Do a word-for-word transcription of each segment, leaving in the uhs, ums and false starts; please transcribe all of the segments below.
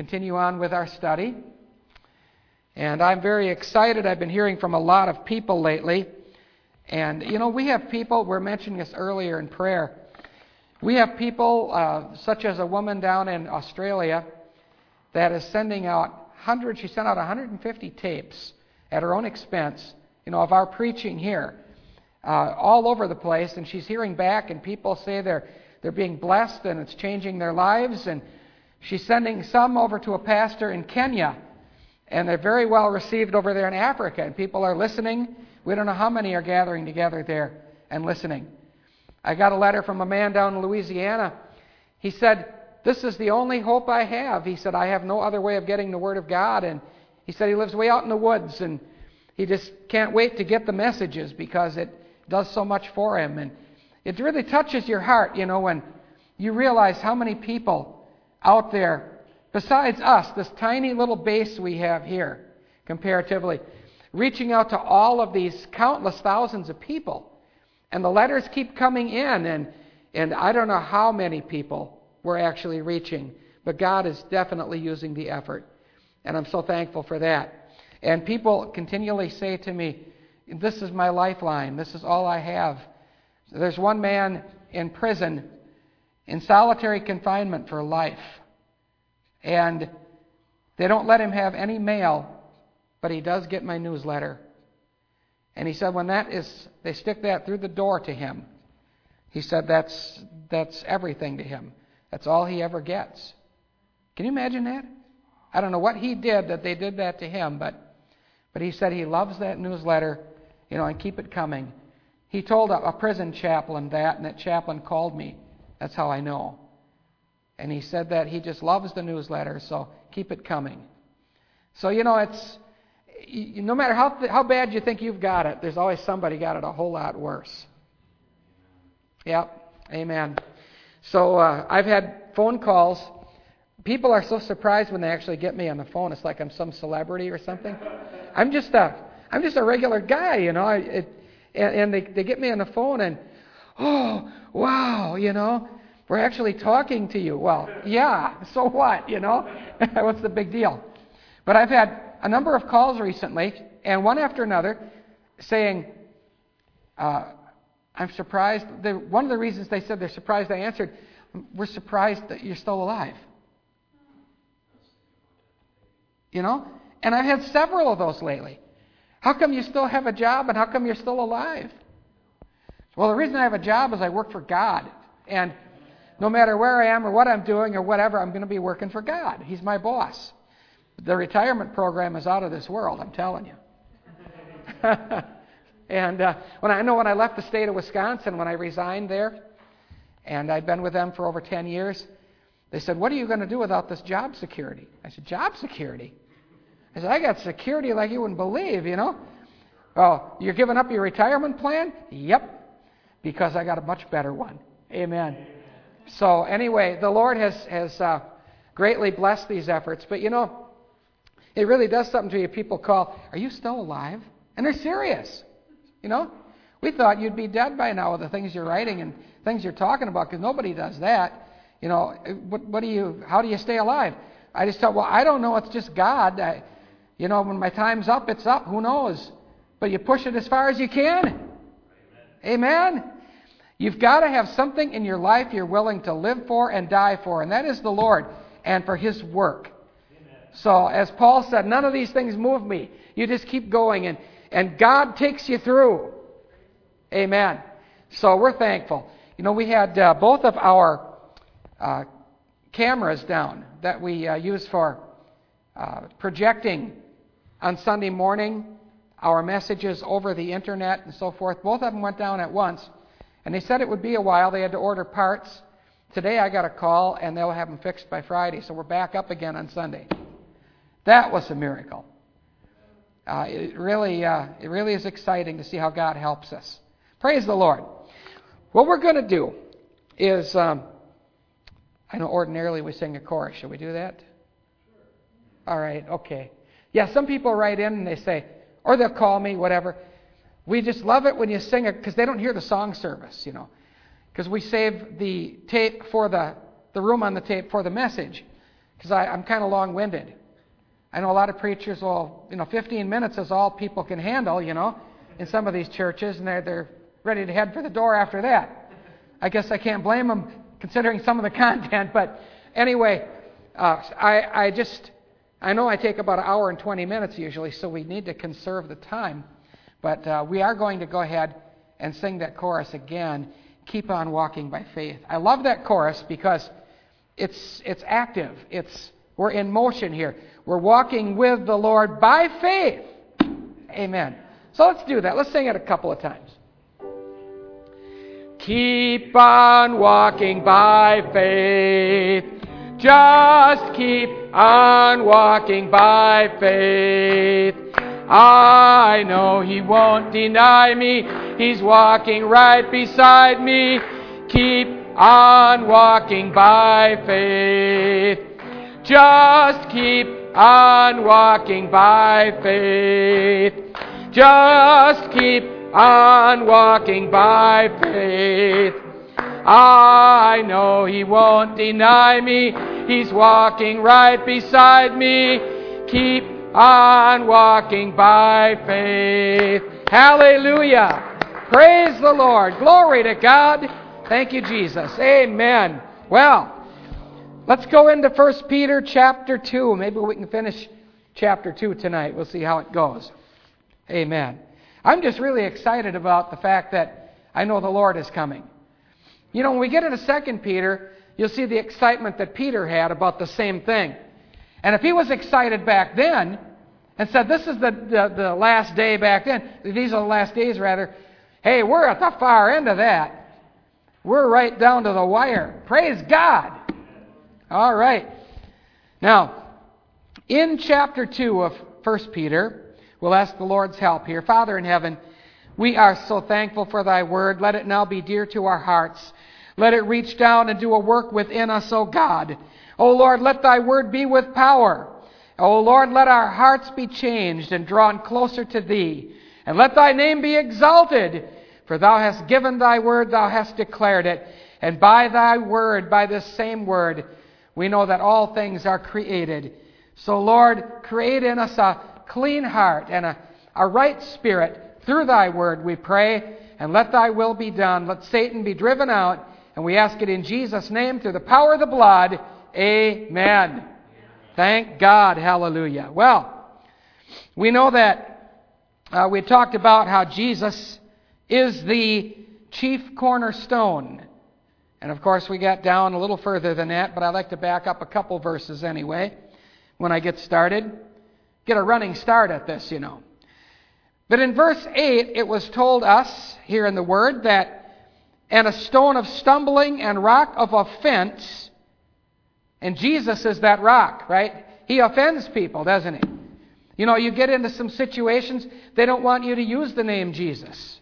continue on with our study. And I'm very excited. I've been hearing from a lot of people lately. And, you know, we have people, we're mentioning this earlier in prayer, we have people uh, such as a woman down in Australia that is sending out hundreds, she sent out one hundred fifty tapes at her own expense, you know, of our preaching here, uh, all over the place, and she's hearing back, and people say they're they're being blessed, and it's changing their lives, and she's sending some over to a pastor in Kenya, and they're very well received over there in Africa, and people are listening. We don't know how many are gathering together there and listening. I got a letter from a man down in Louisiana. He said, "This is the only hope I have." He said, "I have no other way of getting the Word of God." And he said he lives way out in the woods, and he just can't wait to get the messages because it does so much for him. And it really touches your heart, you know, when you realize how many people out there, besides us, this tiny little base we have here, comparatively, reaching out to all of these countless thousands of people. And the letters keep coming in, and, and I don't know how many people we're actually reaching, but God is definitely using the effort, and I'm so thankful for that. And people continually say to me, "This is my lifeline. This is all I have." There's one man in prison, in solitary confinement for life, and they don't let him have any mail, but he does get my newsletter. And he said when that is, they stick that through the door to him, he said that's that's everything to him. That's all he ever gets. Can you imagine that? I don't know what he did that they did that to him, but but he said he loves that newsletter, you know, and keep it coming. He told a, a prison chaplain that, and that chaplain called me. That's how I know. And he said that he just loves the newsletter, so keep it coming. So, you know, it's you, no matter how th- how bad you think you've got it, there's always somebody got it a whole lot worse. Yep, amen. So uh, I've had phone calls. People are so surprised when they actually get me on the phone. It's like I'm some celebrity or something. I'm just a I'm just a regular guy, you know. I, it, and and they they get me on the phone and, "Oh, wow, you know, we're actually talking to you." Well, yeah, so what, you know? What's the big deal? But I've had a number of calls recently, and one after another, saying, uh, "I'm surprised." They, one of the reasons they said they're surprised I answered, "We're surprised that you're still alive." You know? And I've had several of those lately. "How come you still have a job, and how come you're still alive?" Well, the reason I have a job is I work for God. And no matter where I am or what I'm doing or whatever, I'm going to be working for God. He's my boss. The retirement program is out of this world, I'm telling you. And uh, when I know when I left the state of Wisconsin, when I resigned there, and I'd been with them for over ten years, they said, "What are you going to do without this job security?" I said, "Job security?" I said, "I got security like you wouldn't believe, you know." "Oh, you're giving up your retirement plan?" "Yep, because I got a much better one." Amen. So anyway, the Lord has, has uh, greatly blessed these efforts. But, you know, it really does something to you. People call, "Are you still alive?" And they're serious. You know, we thought you'd be dead by now with the things you're writing and things you're talking about, because nobody does that. You know, what, what do you? How do you stay alive? I just thought, well, I don't know. It's just God. I, you know, when my time's up, it's up. Who knows? But you push it as far as you can. Amen. Amen. You've got to have something in your life you're willing to live for and die for, and that is the Lord and for His work. Amen. So, as Paul said, none of these things move me. You just keep going, and, and God takes you through. Amen. So we're thankful. You know, we had uh, both of our Uh, cameras down that we uh, use for uh, projecting on Sunday morning our messages over the internet and so forth. Both of them went down at once, and they said it would be a while. They had to order parts. Today I got a call, and they'll have them fixed by Friday, so we're back up again on Sunday. That was a miracle. Uh, it really, uh, it really is exciting to see how God helps us. Praise the Lord. What we're going to do is... Um, I know ordinarily we sing a chorus. Should we do that? Sure. All right, okay. Yeah, some people write in and they say, or they'll call me, whatever. We just love it when you sing it, because they don't hear the song service, you know. Because we save the tape for the, the room on the tape for the message. because I'm kind of long-winded. I know a lot of preachers will, you know, fifteen minutes is all people can handle, you know, in some of these churches, and they're, they're ready to head for the door after that. I guess I can't blame them considering some of the content, but anyway, uh, I, I just, I know I take about an hour and twenty minutes usually, so we need to conserve the time, but uh, we are going to go ahead and sing that chorus again, Keep On Walking by Faith. I love that chorus because it's it's active. It's we're in motion here. We're walking with the Lord by faith. Amen. So let's do that. Let's sing it a couple of times. Keep on walking by faith. Just keep on walking by faith. I know He won't deny me. He's walking right beside me. Keep on walking by faith. Just keep on walking by faith. Just keep on walking by faith. I know He won't deny me. He's walking right beside me. Keep on walking by faith. Hallelujah. Praise the Lord. Glory to God. Thank you, Jesus. Amen. Well, let's go into First Peter chapter two. Maybe we can finish chapter two tonight. We'll see how it goes. Amen. I'm just really excited about the fact that I know the Lord is coming. You know, when we get into Second Peter, you'll see the excitement that Peter had about the same thing. And if he was excited back then and said, this is the, the, the last day back then, these are the last days rather, hey, we're at the far end of that. We're right down to the wire. Praise God. All right. Now, in chapter two of First Peter, we'll ask the Lord's help here. Father in heaven, we are so thankful for Thy word. Let it now be dear to our hearts. Let it reach down and do a work within us, O God. O Lord, let Thy word be with power. O Lord, let our hearts be changed and drawn closer to Thee. And let Thy name be exalted. For Thou hast given Thy word, Thou hast declared it. And by Thy word, by this same word, we know that all things are created. So Lord, create in us a clean heart and a, a right spirit through Thy word, we pray. And let Thy will be done. Let Satan be driven out. And we ask it in Jesus' name through the power of the blood. Amen. Thank God. Hallelujah. Well, we know that uh, we talked about how Jesus is the chief cornerstone. And of course, we got down a little further than that, but I'd like to back up a couple verses anyway when I get started. Get a running start at this, you know. But in verse eight, it was told us here in the Word that, and a stone of stumbling and rock of offense, and Jesus is that rock, right? He offends people, doesn't He? You know, you get into some situations, they don't want you to use the name Jesus.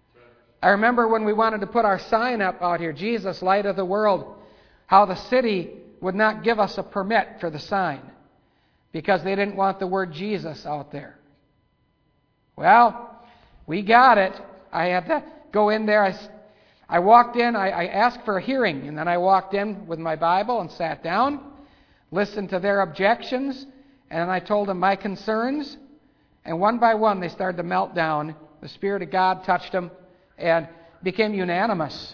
I remember when we wanted to put our sign up out here, Jesus, Light of the World, how the city would not give us a permit for the sign because they didn't want the word Jesus out there. Well, we got it. I had to go in there. I, I walked in. I, I asked for a hearing, and then I walked in with my Bible and sat down, listened to their objections, and I told them my concerns. And one by one, they started to melt down. The Spirit of God touched them and became unanimous.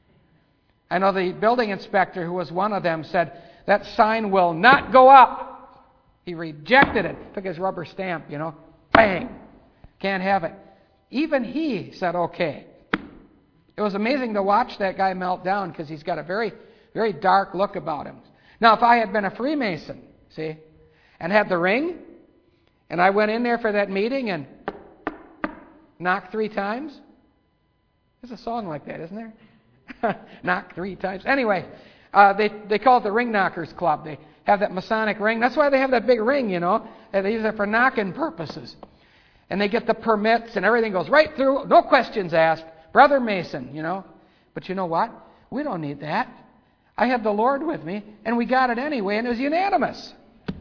I know the building inspector, who was one of them, said, that sign will not go up. He rejected it. Took his rubber stamp, you know. Bang. Can't have it. Even he said, okay. It was amazing to watch that guy melt down because he's got a very, very dark look about him. Now, if I had been a Freemason, see, and had the ring, and I went in there for that meeting and knocked three times, there's a song like that, isn't there? Knock three times. Anyway, uh, they, they call it the Ring Knockers Club. They have that Masonic ring. That's why they have that big ring, you know. They use it for knocking purposes. And they get the permits and everything goes right through. No questions asked. Brother Mason, you know. But you know what? We don't need that. I had the Lord with me, and we got it anyway, and it was unanimous.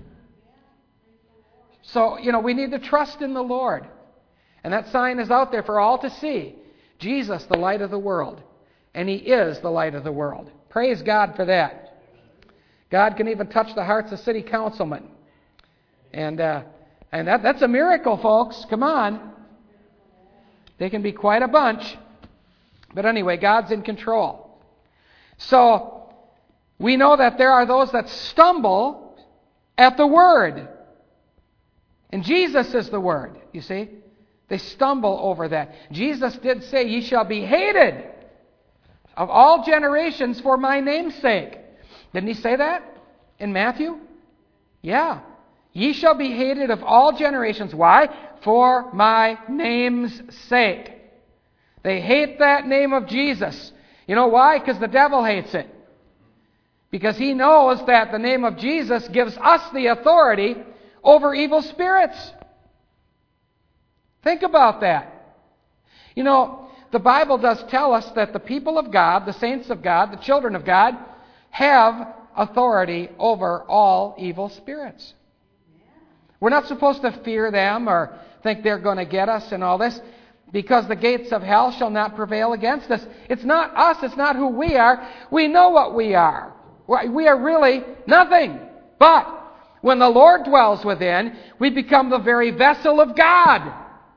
So, you know, we need to trust in the Lord. And that sign is out there for all to see. Jesus, the light of the world. And He is the light of the world. Praise God for that. God can even touch the hearts of city councilmen. And uh, and that, that's a miracle, folks. Come on. They can be quite a bunch. But anyway, God's in control. So, we know that there are those that stumble at the Word. And Jesus is the Word, you see. They stumble over that. Jesus did say, "Ye shall be hated of all generations for my name's sake." Didn't he say that in Matthew? Yeah. "Ye shall be hated of all generations." Why? For my name's sake. They hate that name of Jesus. You know why? Because the devil hates it. Because he knows that the name of Jesus gives us the authority over evil spirits. Think about that. You know, the Bible does tell us that the people of God, the saints of God, the children of God, have authority over all evil spirits. We're not supposed to fear them or think they're going to get us and all this, because the gates of hell shall not prevail against us. It's not us. It's not who we are. We know what we are. We are really nothing. But when the Lord dwells within, we become the very vessel of God.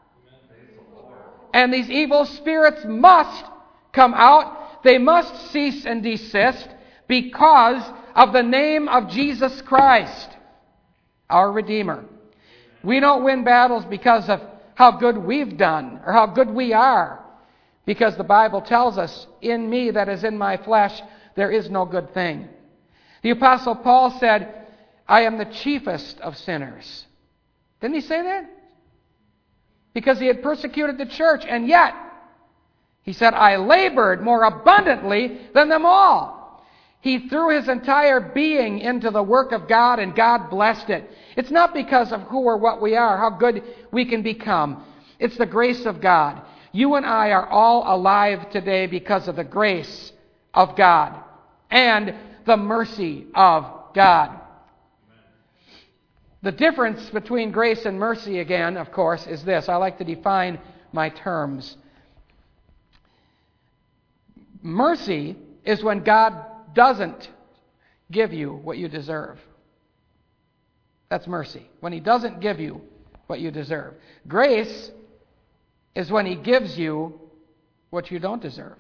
And these evil spirits must come out. They must cease and desist because of the name of Jesus Christ, our Redeemer. We don't win battles because of how good we've done or how good we are, because the Bible tells us, "In me that is in my flesh, there is no good thing." The Apostle Paul said, "I am the chiefest of sinners." Didn't he say that? Because he had persecuted the church, and yet he said, "I labored more abundantly than them all." He threw his entire being into the work of God, and God blessed it. It's not because of who or what we are, how good we can become. It's the grace of God. You and I are all alive today because of the grace of God and the mercy of God. The difference between grace and mercy, again, of course, is this. I like to define my terms. Mercy is when God doesn't give you what you deserve. That's mercy. When He doesn't give you what you deserve. Grace is when He gives you what you don't deserve.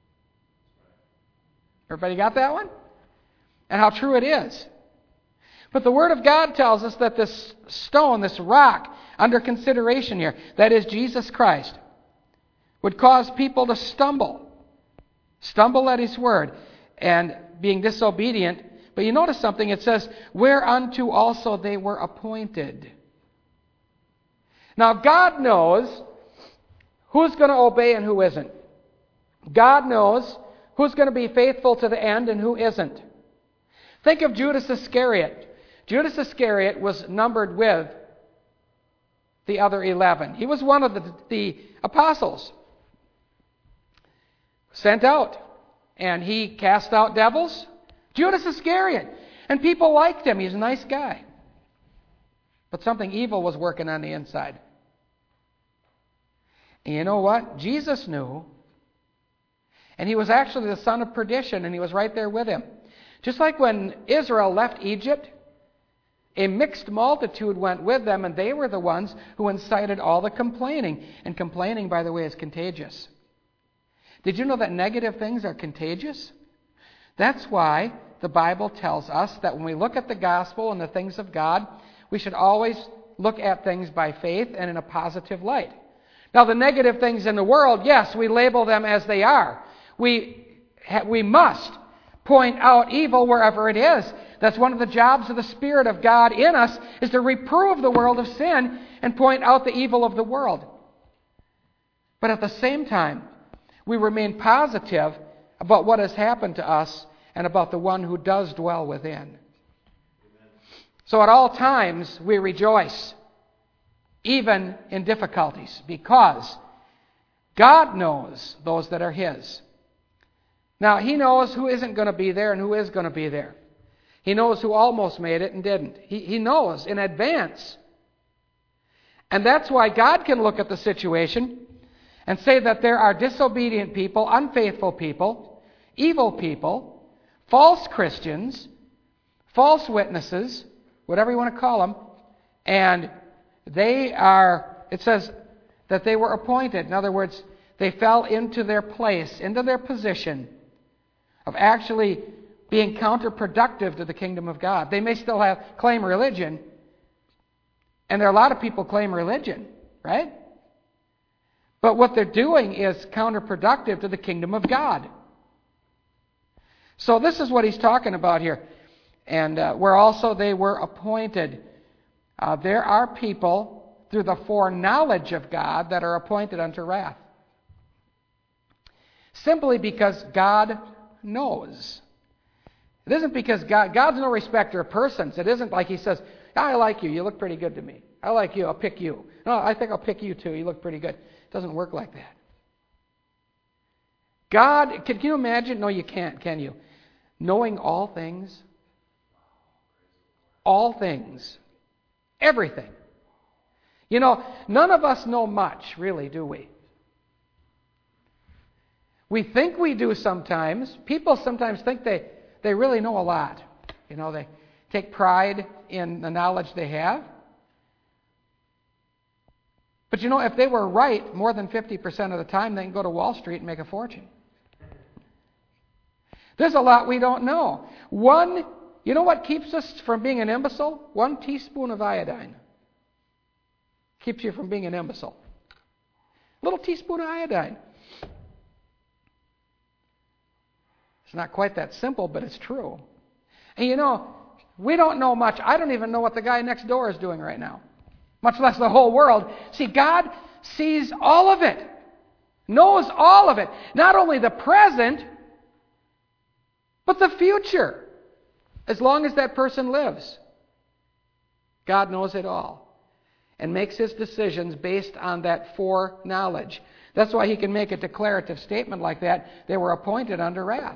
Everybody got that one? And how true it is. But the Word of God tells us that this stone, this rock, under consideration here, that is Jesus Christ, would cause people to stumble. Stumble at His Word and being disobedient. But you notice something, it says, "Whereunto also they were appointed." Now God knows who's going to obey and who isn't. God knows who's going to be faithful to the end and who isn't. Think of Judas Iscariot. Judas Iscariot was numbered with the other eleven. He was one of the, the apostles sent out. And he cast out devils. Judas Iscariot. And people liked him. He's a nice guy. But something evil was working on the inside. And you know what? Jesus knew. And he was actually the son of perdition, and he was right there with him. Just like when Israel left Egypt, a mixed multitude went with them, and they were the ones who incited all the complaining. And complaining, by the way, is contagious. Did you know that negative things are contagious? That's why the Bible tells us that when we look at the gospel and the things of God, we should always look at things by faith and in a positive light. Now, the negative things in the world, yes, we label them as they are. We, we must point out evil wherever it is. That's one of the jobs of the Spirit of God in us, is to reprove the world of sin and point out the evil of the world. But at the same time, we remain positive about what has happened to us and about the one who does dwell within. Amen. So at all times we rejoice, even in difficulties, because God knows those that are His. Now, He knows who isn't going to be there and who is going to be there. He knows who almost made it and didn't. He, he knows in advance. And that's why God can look at the situation and say that there are disobedient people, unfaithful people, evil people, false Christians, false witnesses, whatever you want to call them, and they are, it says that they were appointed. In other words, they fell into their place, into their position of actually being counterproductive to the kingdom of God. They may still have claim religion, and there are a lot of people claim religion, right? But what they're doing is counterproductive to the kingdom of God. So this is what he's talking about here. And uh, where also they were appointed. Uh, there are people, through the foreknowledge of God, that are appointed unto wrath. Simply because God knows. It isn't because God, God's no respecter of persons. It isn't like he says, I like you, you look pretty good to me. I like you, I'll pick you. No, I think I'll pick you too, you look pretty good. It doesn't work like that. God, can you imagine? No, you can't, can you? Knowing all things. All things. Everything. You know, none of us know much, really, do we? We think we do sometimes. People sometimes think they, they really know a lot. You know, they take pride in the knowledge they have. But you know, if they were right more than fifty percent of the time, they can go to Wall Street and make a fortune. There's a lot we don't know. One, you know what keeps us from being an imbecile? One teaspoon of iodine keeps you from being an imbecile. A little teaspoon of iodine. It's not quite that simple, but it's true. And you know, we don't know much. I don't even know what the guy next door is doing right now, much less the whole world. See, God sees all of it, knows all of it. Not only the present, but the future. As long as that person lives, God knows it all and makes his decisions based on that foreknowledge. That's why he can make a declarative statement like that. They were appointed under wrath.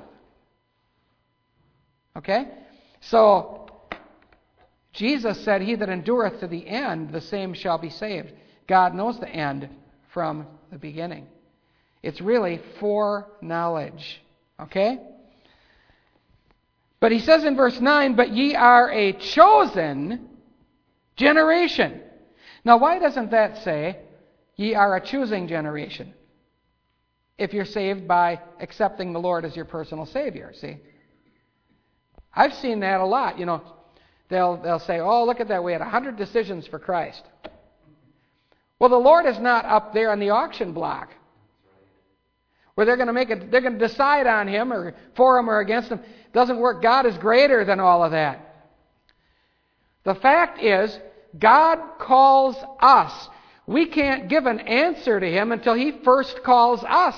Okay? So, Jesus said, he that endureth to the end, the same shall be saved. God knows the end from the beginning. It's really foreknowledge. Okay? But he says in verse nine, but ye are a chosen generation. Now, why doesn't that say, ye are a choosing generation? If you're saved by accepting the Lord as your personal Savior, see? I've seen that a lot. You know, they'll, they'll say, oh, look at that, we had one hundred decisions for Christ. Well, the Lord is not up there on the auction block where they're going to make it, they're going to decide on him or for him or against him. It doesn't work. God is greater than all of that. The fact is, God calls us. We can't give an answer to him until he first calls us.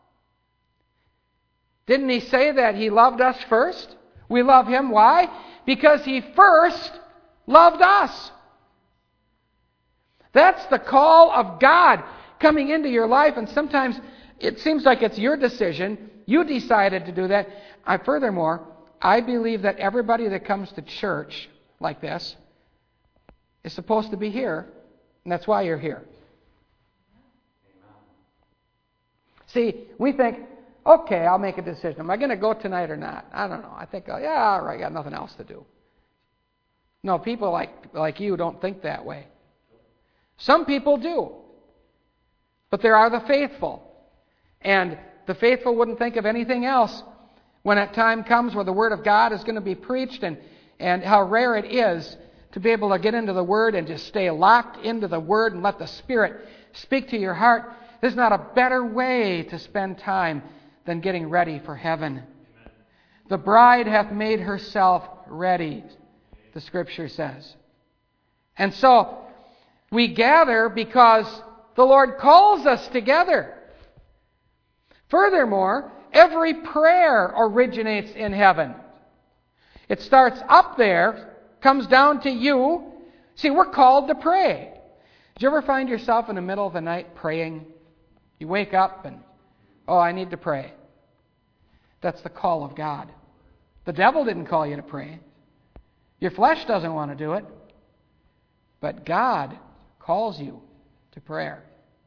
Didn't he say that he loved us first? We love him. Why? Because he first loved us. That's the call of God coming into your life, and sometimes it seems like it's your decision. You decided to do that. I, furthermore, I believe that everybody that comes to church like this is supposed to be here, and that's why you're here. See, we think, okay, I'll make a decision. Am I going to go tonight or not? I don't know. I think, oh, yeah, all right, I got nothing else to do. No, people like, like you don't think that way. Some people do. But there are the faithful. And the faithful wouldn't think of anything else when that time comes where the Word of God is going to be preached, and, and how rare it is to be able to get into the Word and just stay locked into the Word and let the Spirit speak to your heart. There's not a better way to spend time than getting ready for heaven. Amen. The bride hath made herself ready, the Scripture says. And so, we gather because the Lord calls us together. Furthermore, every prayer originates in heaven. It starts up there, comes down to you. See, we're called to pray. Did you ever find yourself in the middle of the night praying? You wake up and, oh, I need to pray. That's the call of God. The devil didn't call you to pray. Your flesh doesn't want to do it. But God calls you to prayer.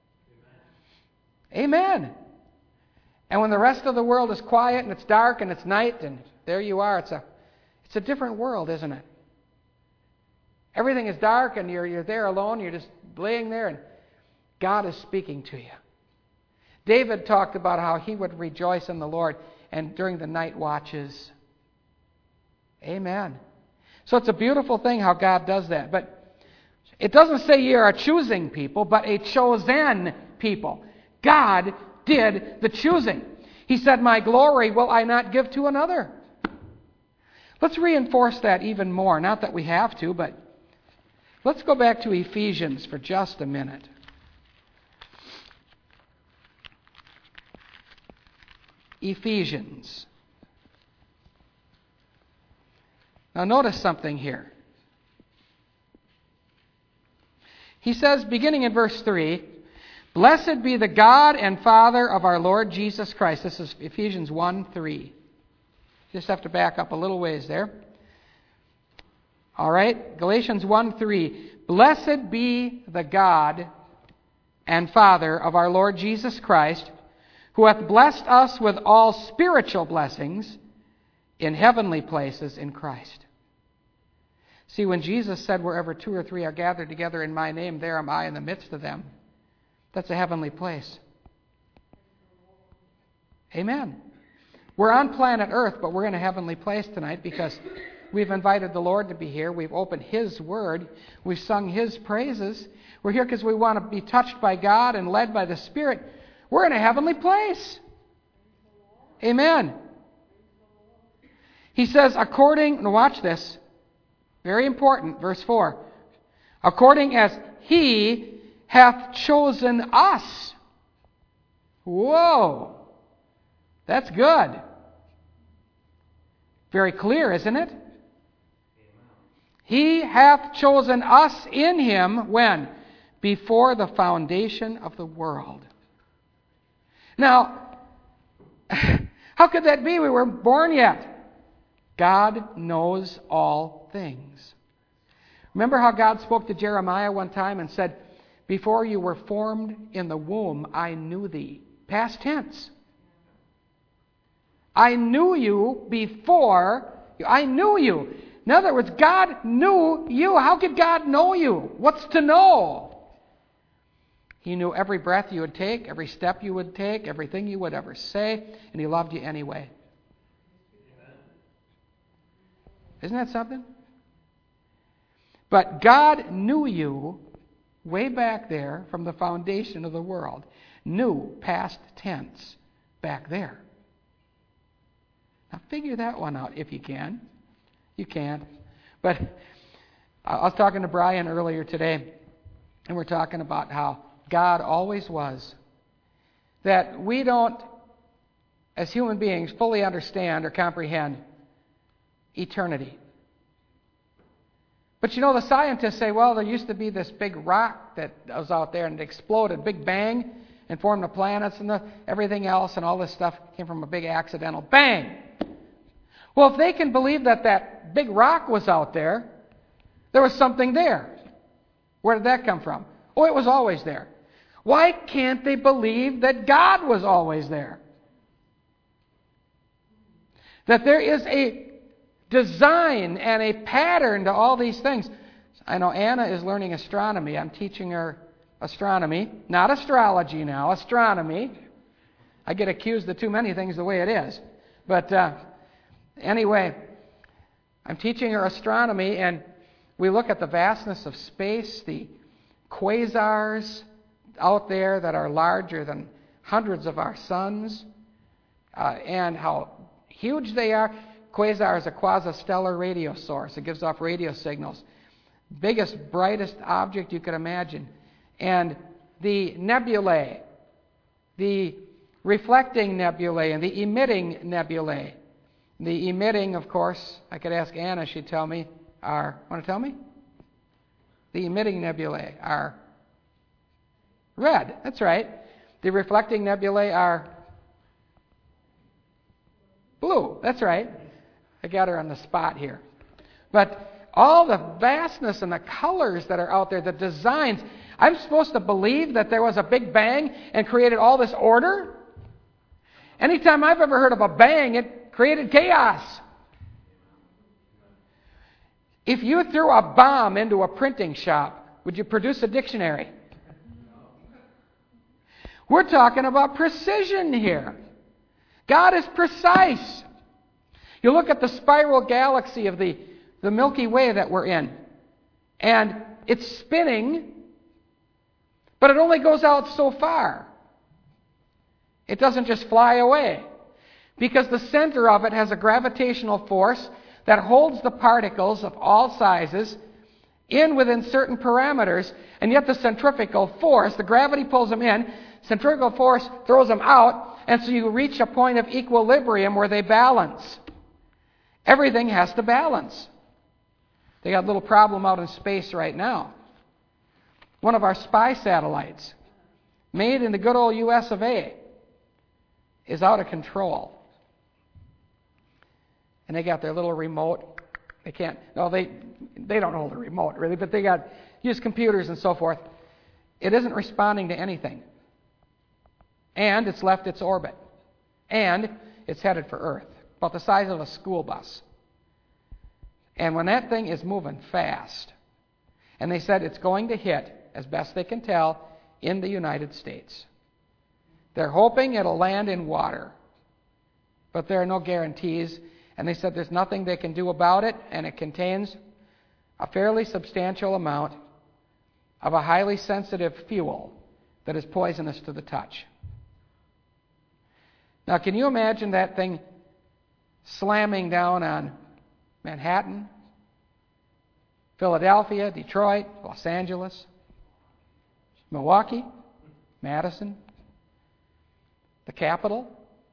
Amen. Amen. And when the rest of the world is quiet and it's dark and it's night and there you are, it's a It's a different world, isn't it? Everything is dark and you're, you're there alone. You're just laying there and God is speaking to you. David talked about how he would rejoice in the Lord and during the night watches. Amen. So it's a beautiful thing how God does that. But it doesn't say you are a choosing people, but a chosen people. God did the choosing. He said, my glory will I not give to another. Let's reinforce that even more. Not that we have to, but let's go back to Ephesians for just a minute. Ephesians. Now notice something here. He says, beginning in verse three, blessed be the God and Father of our Lord Jesus Christ. This is Ephesians one three. Just have to back up a little ways there. All right, Galatians one three. Blessed be the God and Father of our Lord Jesus Christ, who hath blessed us with all spiritual blessings in heavenly places in Christ. See, when Jesus said, wherever two or three are gathered together in my name, there am I in the midst of them. That's a heavenly place. Amen. We're on planet Earth, but we're in a heavenly place tonight because we've invited the Lord to be here. We've opened His Word. We've sung His praises. We're here because we want to be touched by God and led by the Spirit. We're in a heavenly place. Amen. He says, according, now watch this, very important, verse four. According as He hath chosen us. Whoa. That's good. Very clear, isn't it? He hath chosen us in Him, when? Before the foundation of the world. Now, how could that be? We weren't born yet. God knows all things. Remember how God spoke to Jeremiah one time and said, before you were formed in the womb, I knew thee. Past tense. I knew you before. I knew you. In other words, God knew you. How could God know you? What's to know? He knew every breath you would take, every step you would take, everything you would ever say, and He loved you anyway. Amen. Isn't that something? But God knew you way back there from the foundation of the world. Knew, past tense, back there. Now figure that one out if you can. You can't. But I was talking to Brian earlier today, and we're talking about how God always was. That we don't, as human beings, fully understand or comprehend eternity. But you know, the scientists say, well, there used to be this big rock that was out there and it exploded, big bang, and formed the planets and the, everything else, and all this stuff came from a big accidental bang. Well, if they can believe that that big rock was out there, there was something there. Where did that come from? Oh, it was always there. Why can't they believe that God was always there? That there is a design and a pattern to all these things. I know Anna is learning astronomy. I'm teaching her astronomy. Not astrology now, astronomy. I get accused of too many things the way it is. But uh, anyway, I'm teaching her astronomy, and we look at the vastness of space, the quasars out there that are larger than hundreds of our suns, uh, and how huge they are. Quasar is a quasi-stellar radio source. It gives off radio signals. Biggest, brightest object you could imagine. And the nebulae, the reflecting nebulae and the emitting nebulae. The emitting, of course, I could ask Anna, she'd tell me, are, want to tell me? The emitting nebulae are red. That's right. The reflecting nebulae are blue. That's right. I got her on the spot here. But all the vastness and the colors that are out there, the designs, I'm supposed to believe that there was a big bang and created all this order? Anytime I've ever heard of a bang, it created chaos. If you threw a bomb into a printing shop, would you produce a dictionary? We're talking about precision here. God is precise. You look at the spiral galaxy of the, the Milky Way that we're in, and it's spinning, but it only goes out so far. It doesn't just fly away, because the center of it has a gravitational force that holds the particles of all sizes in within certain parameters, and yet the centrifugal force, the gravity pulls them in, centrifugal force throws them out, and so you reach a point of equilibrium where they balance. Everything has to balance. They got a little problem out in space right now. One of our spy satellites, made in the good old U S of A, is out of control. And they got their little remote. They can't, no, they they don't hold a remote really, but they got, use computers and so forth. It isn't responding to anything. And it's left its orbit. And it's headed for Earth, about the size of a school bus. And when that thing is moving fast, and they said it's going to hit, as best they can tell, in the United States. They're hoping it'll land in water, but there are no guarantees. And they said there's nothing they can do about it, and it contains a fairly substantial amount of a highly sensitive fuel that is poisonous to the touch. Now, can you imagine that thing slamming down on Manhattan, Philadelphia, Detroit, Los Angeles, Milwaukee, Madison, the capital?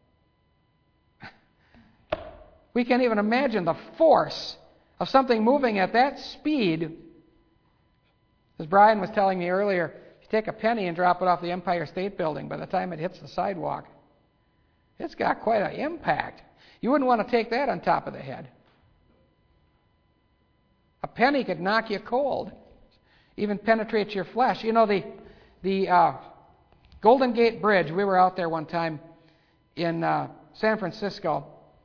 We can't even imagine the force of something moving at that speed. As Brian was telling me earlier, if you take a penny and drop it off the Empire State Building, by the time it hits the sidewalk, it's got quite an impact. You wouldn't want to take that on top of the head. A penny could knock you cold, even penetrate your flesh. You know, the the uh, Golden Gate Bridge, we were out there one time in uh, San Francisco,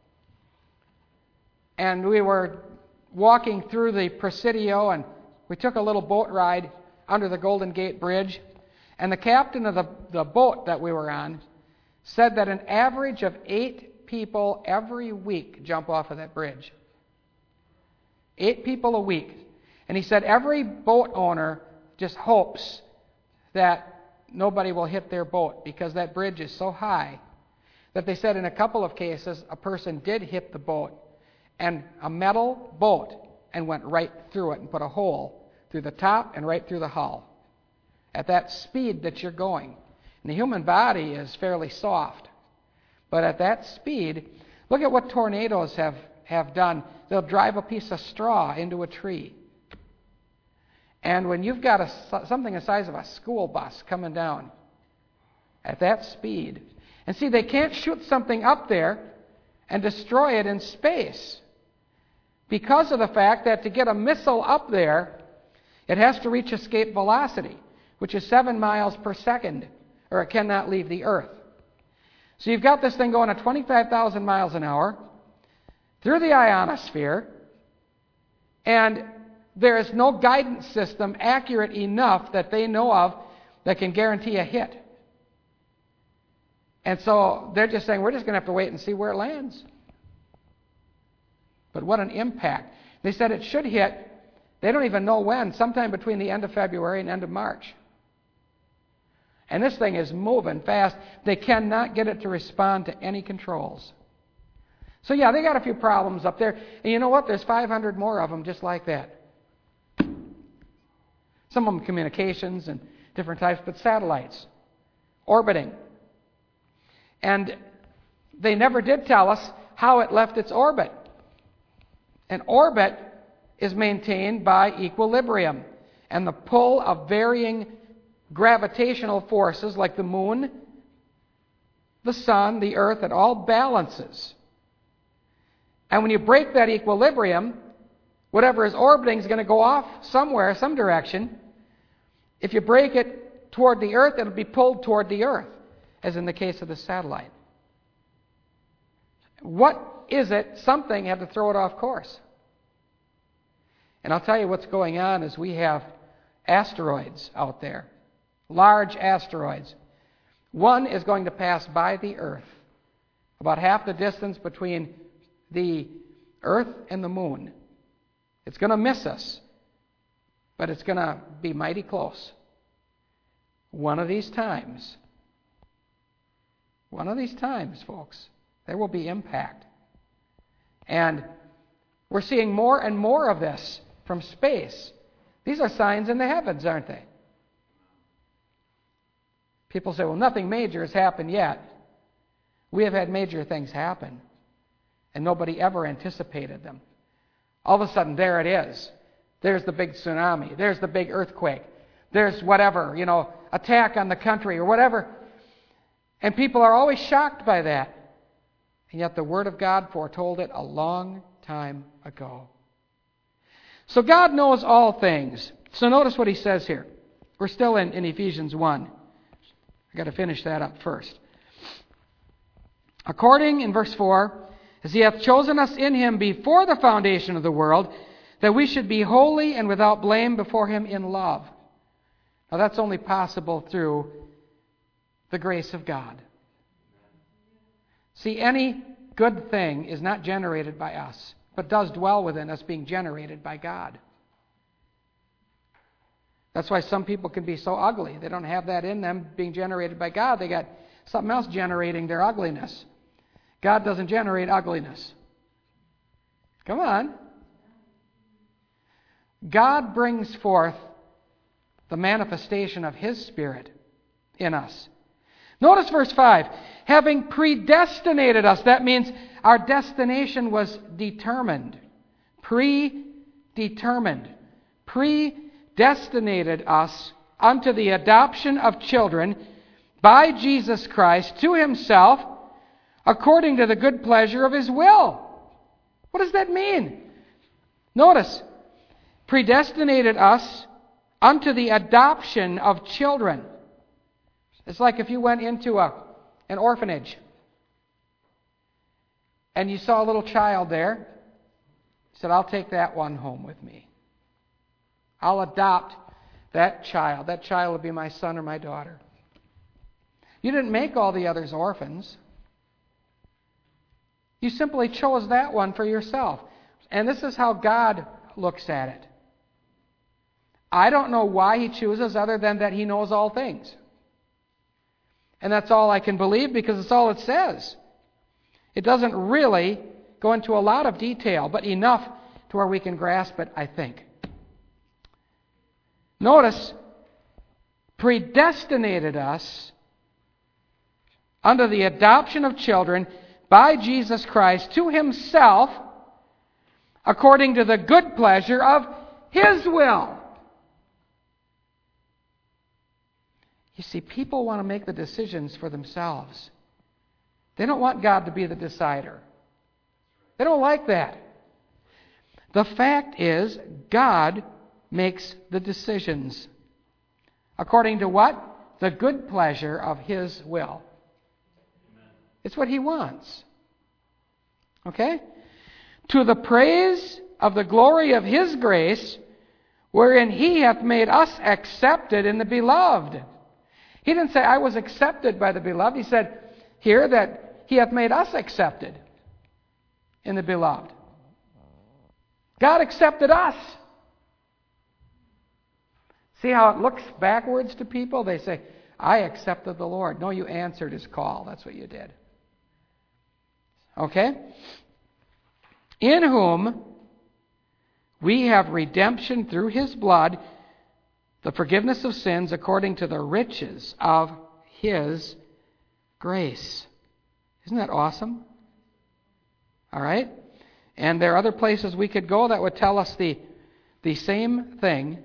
and we were walking through the Presidio, and we took a little boat ride under the Golden Gate Bridge, and the captain of the, the boat that we were on said that an average of eight people every week jump off of that bridge. Eight people a week. And he said every boat owner just hopes that nobody will hit their boat because that bridge is so high that they said in a couple of cases a person did hit the boat, and a metal boat, and went right through it and put a hole through the top and right through the hull at that speed that you're going. And the human body is fairly soft. But at that speed, look at what tornadoes have, have done. They'll drive a piece of straw into a tree. And when you've got a, something the size of a school bus coming down at that speed, and see, they can't shoot something up there and destroy it in space because of the fact that to get a missile up there, it has to reach escape velocity, which is seven miles per second, or it cannot leave the Earth. So you've got this thing going at twenty-five thousand miles an hour through the ionosphere, and there is no guidance system accurate enough that they know of that can guarantee a hit. And so they're just saying, we're just going to have to wait and see where it lands. But what an impact. They said it should hit, they don't even know when, sometime between the end of February and end of March. And this thing is moving fast. They cannot get it to respond to any controls. So yeah, they got a few problems up there. And you know what? There's five hundred more of them just like that. Some of them communications and different types, but satellites, orbiting. And they never did tell us how it left its orbit. An orbit is maintained by equilibrium and the pull of varying gravitational forces like the moon, the sun, the earth, it all balances. And when you break that equilibrium, whatever is orbiting is going to go off somewhere, some direction. If you break it toward the earth, it'll be pulled toward the earth, as in the case of the satellite. What is it? Something had to throw it off course. And I'll tell you what's going on is we have asteroids out there, large asteroids. One is going to pass by the Earth, about half the distance between the Earth and the Moon. It's going to miss us, but it's going to be mighty close. One of these times, one of these times, folks, there will be impact. And we're seeing more and more of this from space. These are signs in the heavens, aren't they? People say, well, nothing major has happened yet. We have had major things happen, and nobody ever anticipated them. All of a sudden, there it is. There's the big tsunami. There's the big earthquake. There's whatever, you know, attack on the country or whatever. And people are always shocked by that. And yet the Word of God foretold it a long time ago. So God knows all things. So notice what he says here. We're still in, in Ephesians one. I've got to finish that up first. According, in verse four, as he hath chosen us in him before the foundation of the world, that we should be holy and without blame before him in love. Now that's only possible through the grace of God. See, any good thing is not generated by us, but does dwell within us, being generated by God. That's why some people can be so ugly. They don't have that in them being generated by God. They got something else generating their ugliness. God doesn't generate ugliness. Come on. God brings forth the manifestation of his Spirit in us. Notice verse five. Having predestinated us. That means our destination was determined. Predetermined. Predestinated us unto the adoption of children by Jesus Christ to himself, according to the good pleasure of his will. What does that mean? Notice, predestinated us unto the adoption of children. It's like if you went into a, an orphanage and you saw a little child there. You said, I'll take that one home with me. I'll adopt that child. That child will be my son or my daughter. You didn't make all the others orphans. You simply chose that one for yourself. And this is how God looks at it. I don't know why he chooses other than that he knows all things. And that's all I can believe because it's all it says. It doesn't really go into a lot of detail, but enough to where we can grasp it, I think. Notice, predestinated us under the adoption of children by Jesus Christ to himself, according to the good pleasure of his will. You see, people want to make the decisions for themselves. They don't want God to be the decider. They don't like that. The fact is, God makes the decisions. According to what? The good pleasure of his will. It's what he wants. Okay? To the praise of the glory of his grace, wherein he hath made us accepted in the beloved. He didn't say, I was accepted by the beloved. He said here that he hath made us accepted in the beloved. God accepted us. See how it looks backwards to people? They say, I accepted the Lord. No, you answered his call. That's what you did. Okay? In whom we have redemption through his blood, the forgiveness of sins according to the riches of his grace. Isn't that awesome? All right? And there are other places we could go that would tell us the, the same thing.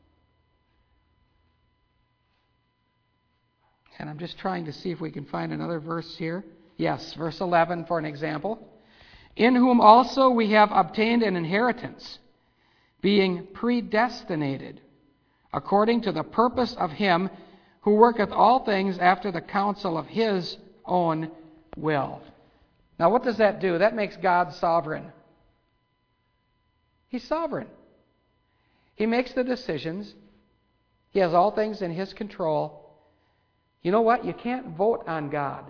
And I'm just trying to see if we can find another verse here. Yes, verse eleven for an example. In whom also we have obtained an inheritance, being predestinated, according to the purpose of him who worketh all things after the counsel of his own will. Now what does that do? That makes God sovereign. He's sovereign. He makes the decisions. He has all things in His control. You know what? You can't vote on God.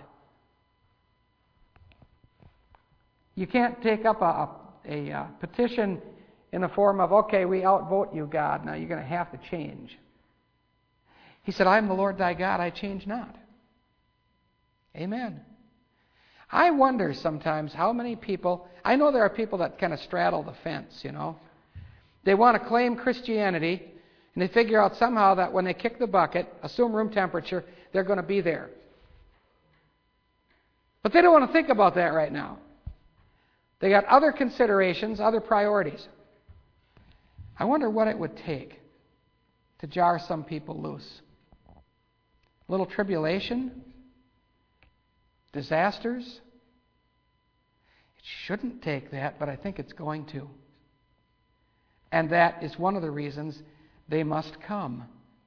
You can't take up a, a, a petition in the form of, okay, we outvote you, God. Now you're going to have to change. He said, I am the Lord thy God, I change not. Amen. I wonder sometimes how many people, I know there are people that kind of straddle the fence, you know. They want to claim Christianity, and they figure out somehow that when they kick the bucket, assume room temperature, they're going to be there. But they don't want to think about that right now. They got other considerations, other priorities. I wonder what it would take to jar some people loose. A little tribulation? Disasters? It shouldn't take that, but I think it's going to. And that is one of the reasons they must come.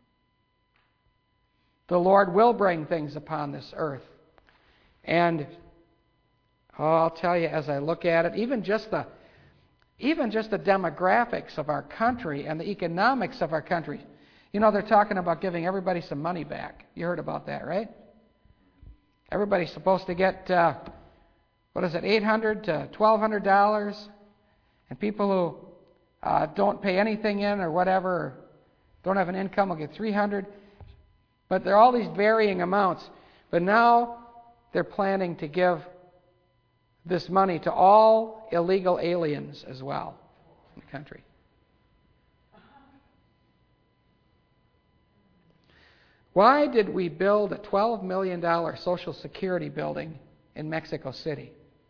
The Lord will bring things upon this earth. And oh, I'll tell you, as I look at it, even just the even just the demographics of our country and the economics of our country. You know, they're talking about giving everybody some money back. You heard about that, right? Everybody's supposed to get, uh, what is it, eight hundred dollars to twelve hundred dollars. And people who uh, don't pay anything in or whatever, or don't have an income, will get three hundred dollars. But there are all these varying amounts. But now they're planning to give this money to all illegal aliens as well in the country. Why did we build a twelve million dollars Social Security building in Mexico City?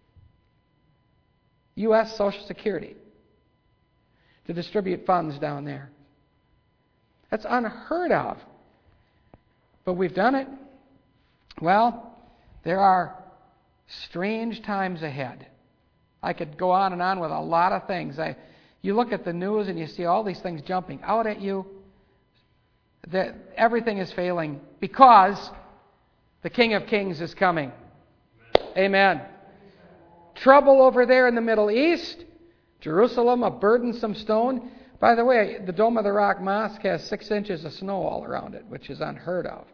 U S Social Security. To distribute funds down there. That's unheard of. But we've done it. Well, there are strange times ahead. I could go on and on with a lot of things. I, you look at the news and you see all these things jumping out at you. That everything is failing because the King of Kings is coming. Amen. Amen. Trouble over there in the Middle East. Jerusalem, a burdensome stone. By the way, the Dome of the Rock Mosque has six inches of snow all around it, which is unheard of.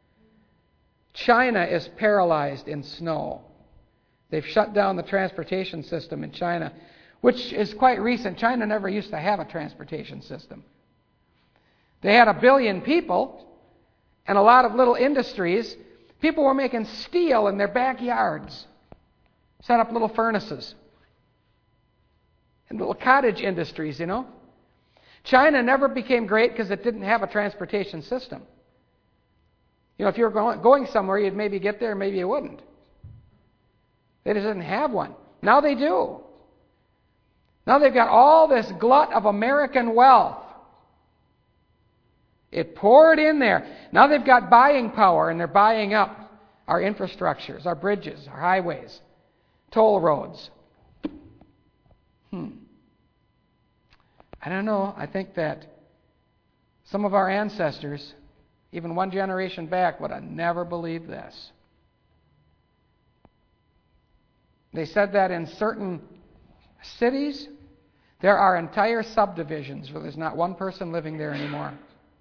China is paralyzed in snow. They've shut down the transportation system in China, which is quite recent. China never used to have a transportation system. They had a billion people and a lot of little industries. People were making steel in their backyards, set up little furnaces, and little cottage industries, you know. China never became great because it didn't have a transportation system. You know, if you were going, going somewhere, you'd maybe get there, maybe you wouldn't. They just didn't have one. Now they do. Now they've got all this glut of American wealth. It poured in there. Now they've got buying power, and they're buying up our infrastructures, our bridges, our highways, toll roads. Hmm. I don't know. I think that some of our ancestors, even one generation back, would have never believed this. They said that in certain cities, there are entire subdivisions where there's not one person living there anymore.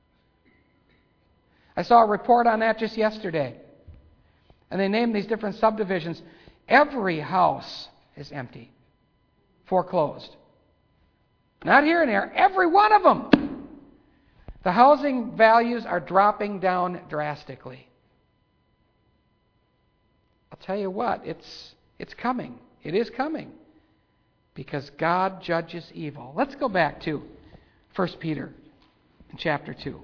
I saw a report on that just yesterday. And they named these different subdivisions. Every house is empty, foreclosed. Not here and there, every one of them. The housing values are dropping down drastically. I'll tell you what, it's it's coming. It is coming. Because God judges evil. Let's go back to First Peter in chapter two.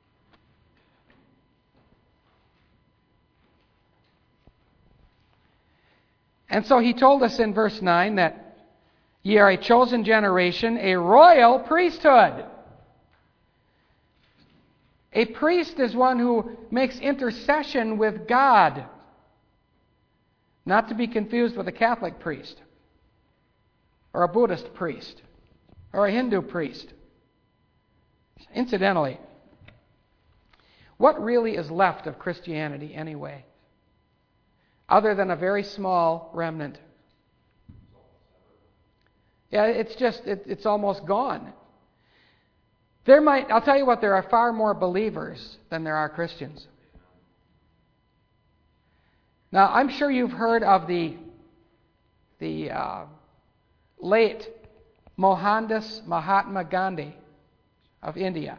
And so he told us in verse nine that ye are a chosen generation, a royal priesthood. A priest is one who makes intercession with God. Not to be confused with a Catholic priest, or a Buddhist priest, or a Hindu priest. Incidentally, what really is left of Christianity anyway? Other than a very small remnant. Yeah, it's just, it, it's almost gone. There might, I'll tell you what, there are far more believers than there are Christians. Now, I'm sure you've heard of the, the uh, late Mohandas Mahatma Gandhi of India.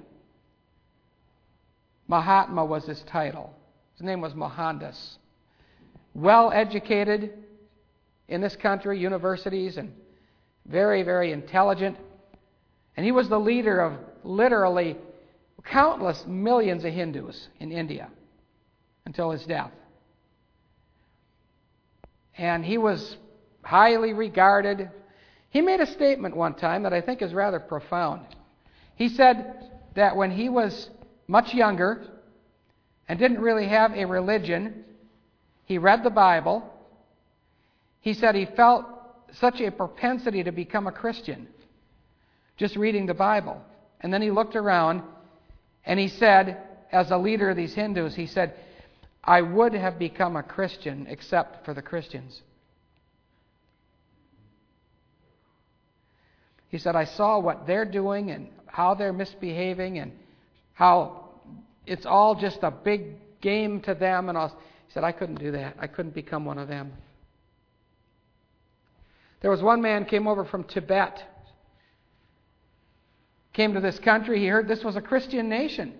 Mahatma was his title. His name was Mohandas. Well educated in this country, universities, and very, very intelligent. And he was the leader of literally countless millions of Hindus in India until his death. And he was highly regarded. He made a statement one time that I think is rather profound. He said that when he was much younger and didn't really have a religion, he read the Bible. He said he felt such a propensity to become a Christian just reading the Bible. And then he looked around and he said, as a leader of these Hindus, he said, I would have become a Christian except for the Christians. He said, I saw what they're doing and how they're misbehaving and how it's all just a big game to them. And all. He said, I couldn't do that. I couldn't become one of them. There was one man came over from Tibet, came to this country. He heard this was a Christian nation.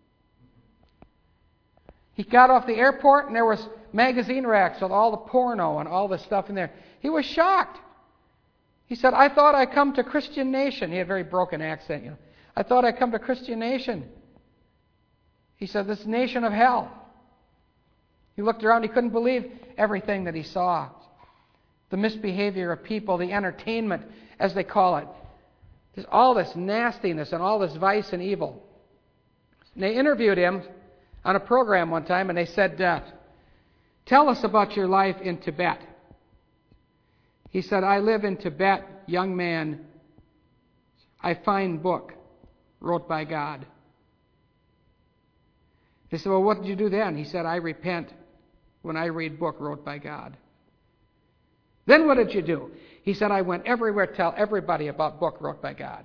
He got off the airport and there was magazine racks with all the porno and all the stuff in there. He was shocked. He said, I thought I'd come to Christian nation. He had a very broken accent, you know. I thought I'd come to Christian nation. He said, this nation of hell. He looked around, he couldn't believe everything that he saw. The misbehavior of people, the entertainment, as they call it. There's all this nastiness and all this vice and evil. And they interviewed him on a program one time, and they said, uh, tell us about your life in Tibet. He said, I live in Tibet, young man. I find book wrote by God. They said, well, what did you do then? He said, I repent when I read book wrote by God. Then what did you do? He said, I went everywhere to tell everybody about book wrote by God.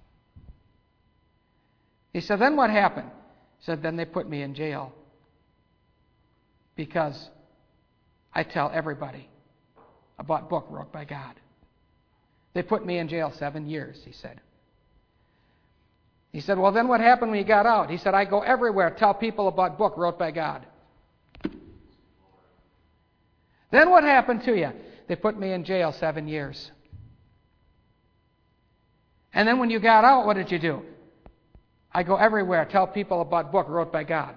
He said, then what happened? He said, then they put me in jail because I tell everybody about book wrote by God. They put me in jail seven years, he said. He said, well, then what happened when you got out? He said, I go everywhere, tell people about book wrote by God. Then what happened to you? They put me in jail seven years. And then when you got out, what did you do? I go everywhere, tell people about book wrote by God.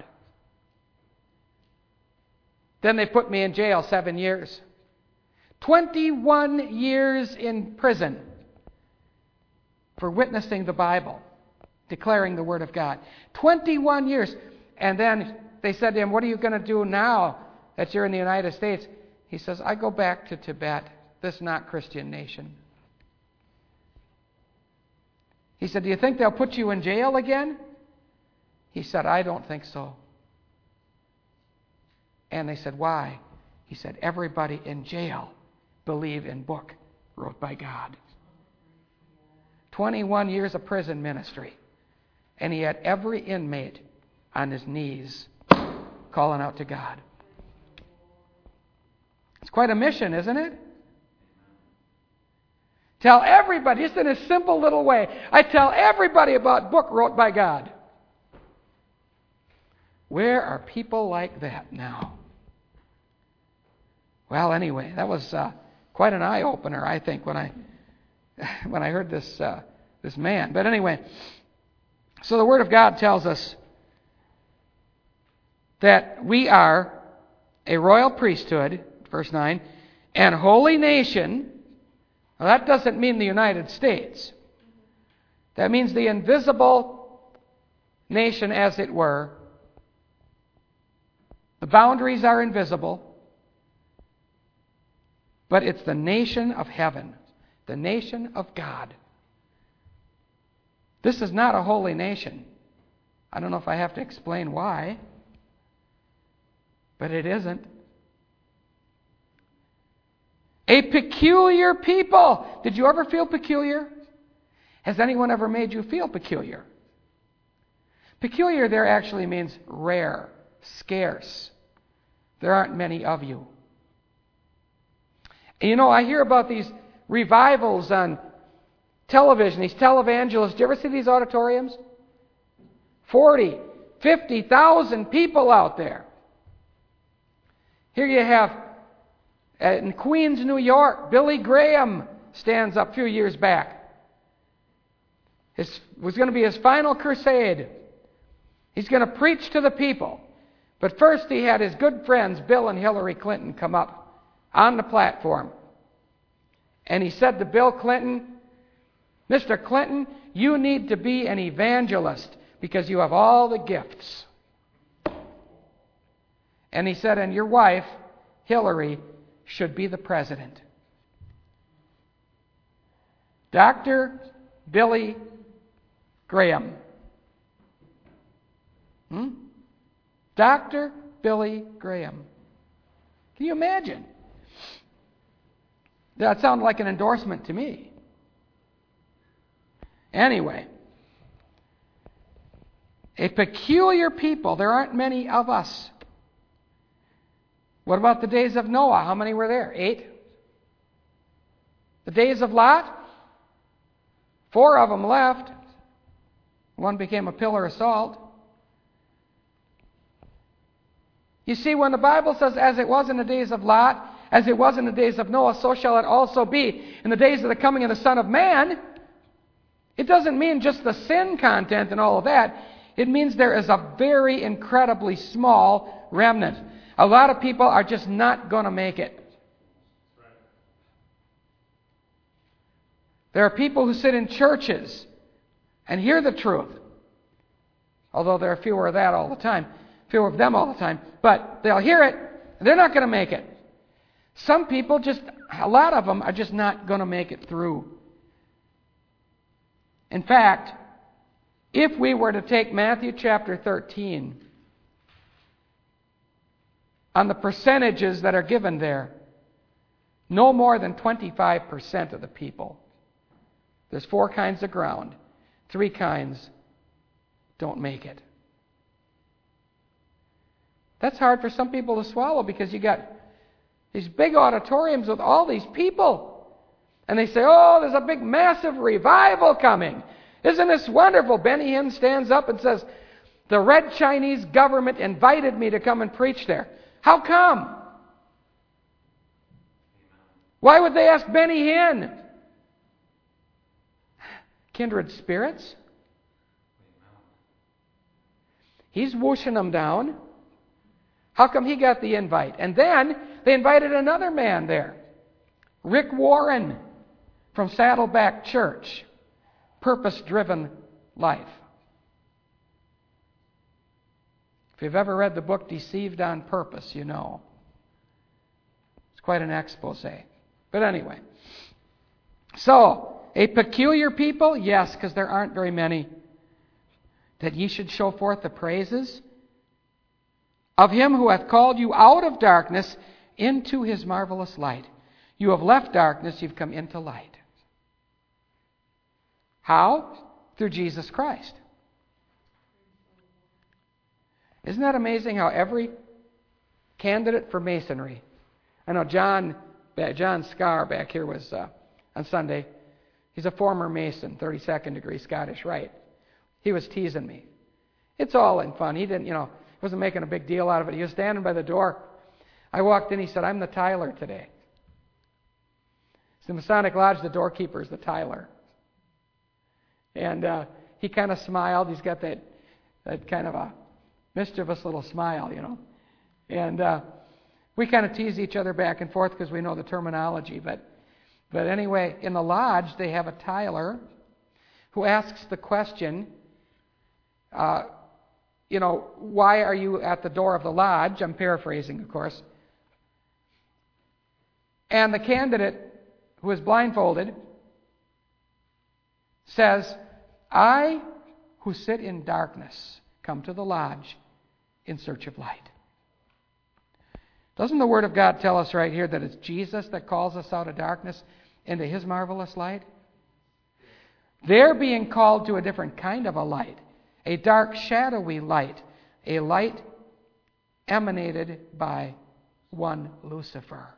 Then they put me in jail seven years. twenty-one years in prison for witnessing the Bible, declaring the Word of God. twenty-one years. And then they said to him, what are you going to do now that you're in the United States? He says, I go back to Tibet, this not Christian nation. He said, do you think they'll put you in jail again? He said, I don't think so. And they said, why? He said, everybody in jail believe in book wrote by God. twenty-one years of prison ministry. And he had every inmate on his knees calling out to God. It's quite a mission, isn't it? Tell everybody, just in a simple little way, I tell everybody about book wrote by God. Where are people like that now? Well, anyway, that was uh, quite an eye-opener, I think, when I when I heard this uh, this man. But anyway, so the Word of God tells us that we are a royal priesthood, verse nine, and holy nation. Now, that doesn't mean the United States. That means the invisible nation, as it were. The boundaries are invisible. But it's the nation of heaven, the nation of God. This is not a holy nation. I don't know if I have to explain why, but it isn't. A peculiar people. Did you ever feel peculiar? Has anyone ever made you feel peculiar? Peculiar there actually means rare, scarce. There aren't many of you. And you know, I hear about these revivals on television, these televangelists. Do you ever see these auditoriums? Forty, fifty thousand people out there. Here you have, in Queens, New York, Billy Graham stands up a few years back. It was going to be his final crusade. He's going to preach to the people. But first he had his good friends, Bill and Hillary Clinton, come up on the platform. And he said to Bill Clinton, Mister Clinton, you need to be an evangelist because you have all the gifts. And he said, and your wife, Hillary, should be the president. Doctor Billy Graham. Hmm? Doctor Billy Graham. Can you imagine? That sounded like an endorsement to me. Anyway, a peculiar people. There aren't many of us. What about the days of Noah? How many were there? Eight? The days of Lot? Four of them left. One became a pillar of salt. You see, when the Bible says, as it was in the days of Lot, as it was in the days of Noah, so shall it also be in the days of the coming of the Son of Man, it doesn't mean just the sin content and all of that. It means there is a very incredibly small remnant. A lot of people are just not going to make it. There are people who sit in churches and hear the truth, although there are fewer of that all the time, fewer of them all the time, but they'll hear it, they're not going to make it. Some people just, a lot of them are just not going to make it through. In fact, if we were to take Matthew chapter thirteen, on the percentages that are given there, no more than twenty-five percent of the people. There's four kinds of ground. Three kinds don't make it. That's hard for some people to swallow because you got these big auditoriums with all these people. And they say, oh, there's a big massive revival coming. Isn't this wonderful? Benny Hinn stands up and says, the Red Chinese government invited me to come and preach there. How come? Why would they ask Benny Hinn? Kindred spirits? He's whooshing them down. How come he got the invite? And then they invited another man there. Rick Warren from Saddleback Church. Purpose-driven life. If you've ever read the book Deceived on Purpose, you know. It's quite an expose. But anyway. So, a peculiar people? Yes, because there aren't very many. That ye should show forth the praises of him who hath called you out of darkness into his marvelous light. You have left darkness, you've come into light. How? Through Jesus Christ. Isn't that amazing how every candidate for masonry, I know John John Scar back here was uh, on Sunday, he's a former Mason, thirty-second degree Scottish Rite. He was teasing me. It's all in fun. He didn't, you know, wasn't making a big deal out of it. He was standing by the door. I walked in, he said, I'm the Tyler today. It's the Masonic Lodge, the doorkeeper is the Tyler. And uh, he kind of smiled. He's got that, that kind of a mischievous little smile, you know. And uh, we kind of tease each other back and forth because we know the terminology. But, but anyway, in the lodge, they have a Tyler who asks the question, uh, you know, why are you at the door of the lodge? I'm paraphrasing, of course. And the candidate, who is blindfolded, says, I who sit in darkness come to the lodge in search of light. Doesn't the Word of God tell us right here that it's Jesus that calls us out of darkness into his marvelous light? They're being called to a different kind of a light. a dark, shadowy light, a light emanated by one Lucifer.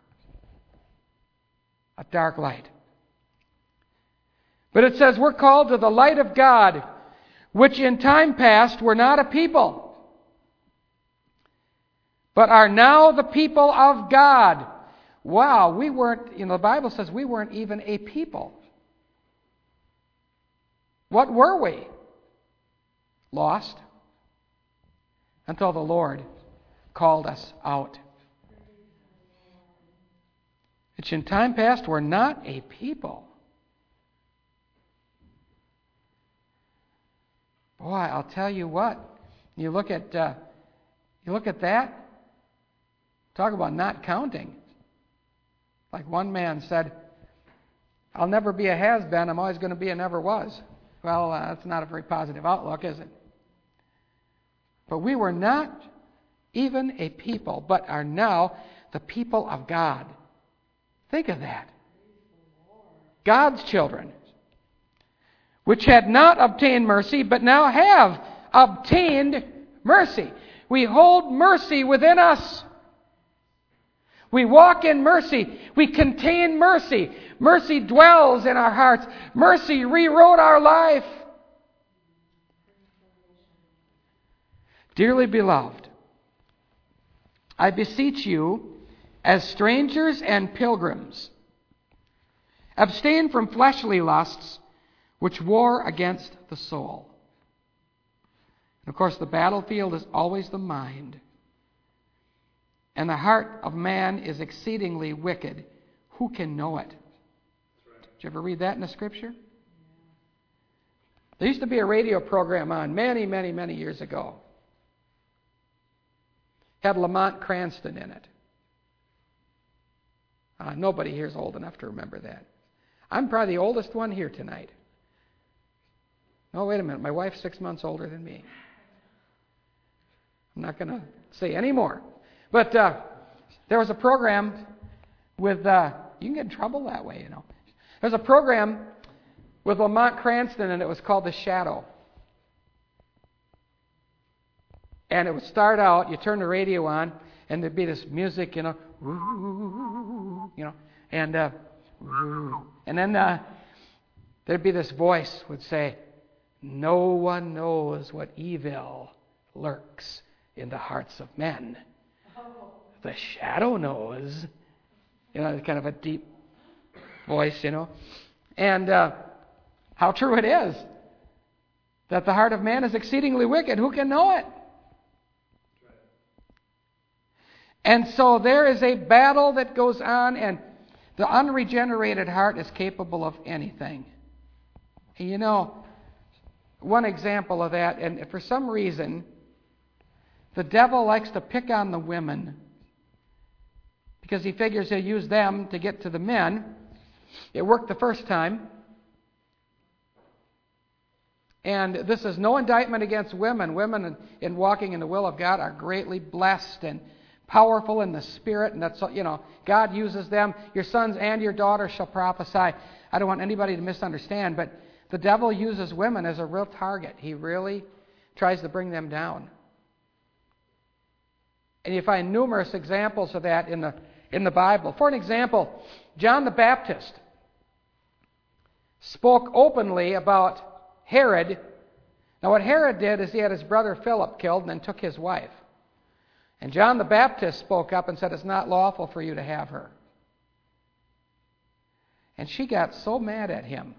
A dark light. But it says we're called to the light of God, which in time past were not a people, but are now the people of God. Wow, we weren't, you know, the Bible says we weren't even a people. What were we? Lost. Until the Lord called us out. Which in time past were not a people. Boy, I'll tell you what. You look at uh, you look at that. Talk about not counting. Like one man said, "I'll never be a has-been. I'm always going to be a never was." Well, uh, that's not a very positive outlook, is it? But we were not even a people, but are now the people of God. Think of that. God's children, which had not obtained mercy, but now have obtained mercy. We hold mercy within us. We walk in mercy. We contain mercy. Mercy dwells in our hearts. Mercy rewrote our life. Dearly beloved, I beseech you, as strangers and pilgrims, abstain from fleshly lusts which war against the soul. And of course, the battlefield is always the mind. And the heart of man is exceedingly wicked. Who can know it? Did you ever read that in the Scripture? There used to be a radio program on many, many, many years ago. Had Lamont Cranston in it. Uh, nobody here is old enough to remember that. I'm probably the oldest one here tonight. No, wait a minute. My wife's six months older than me. I'm not going to say any more. But uh, there was a program with, uh, you can get in trouble that way, you know. There was a program with Lamont Cranston, and it was called The Shadow. And it would start out, you turn the radio on, and there'd be this music, you know, you know, and uh, and then uh, there'd be this voice would say, "No one knows what evil lurks in the hearts of men. The shadow knows." You know, kind of a deep voice, you know. And uh, how true it is that the heart of man is exceedingly wicked. Who can know it? And so there is a battle that goes on, and the unregenerated heart is capable of anything. And you know, one example of that, and for some reason, the devil likes to pick on the women because he figures he'll use them to get to the men. It worked the first time. And this is no indictment against women. Women in, in walking in the will of God are greatly blessed and powerful in the Spirit, and that's, you know, God uses them. Your sons and your daughters shall prophesy. I don't want anybody to misunderstand, but the devil uses women as a real target. He really tries to bring them down. And you find numerous examples of that in the in the Bible. For an example, John the Baptist spoke openly about Herod. Now what Herod did is he had his brother Philip killed and then took his wife. And John the Baptist spoke up and said, "It's not lawful for you to have her." And she got so mad at him.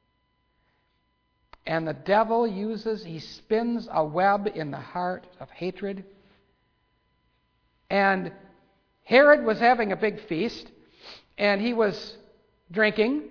And the devil uses, he spins a web in the heart of hatred. And Herod was having a big feast, and he was drinking.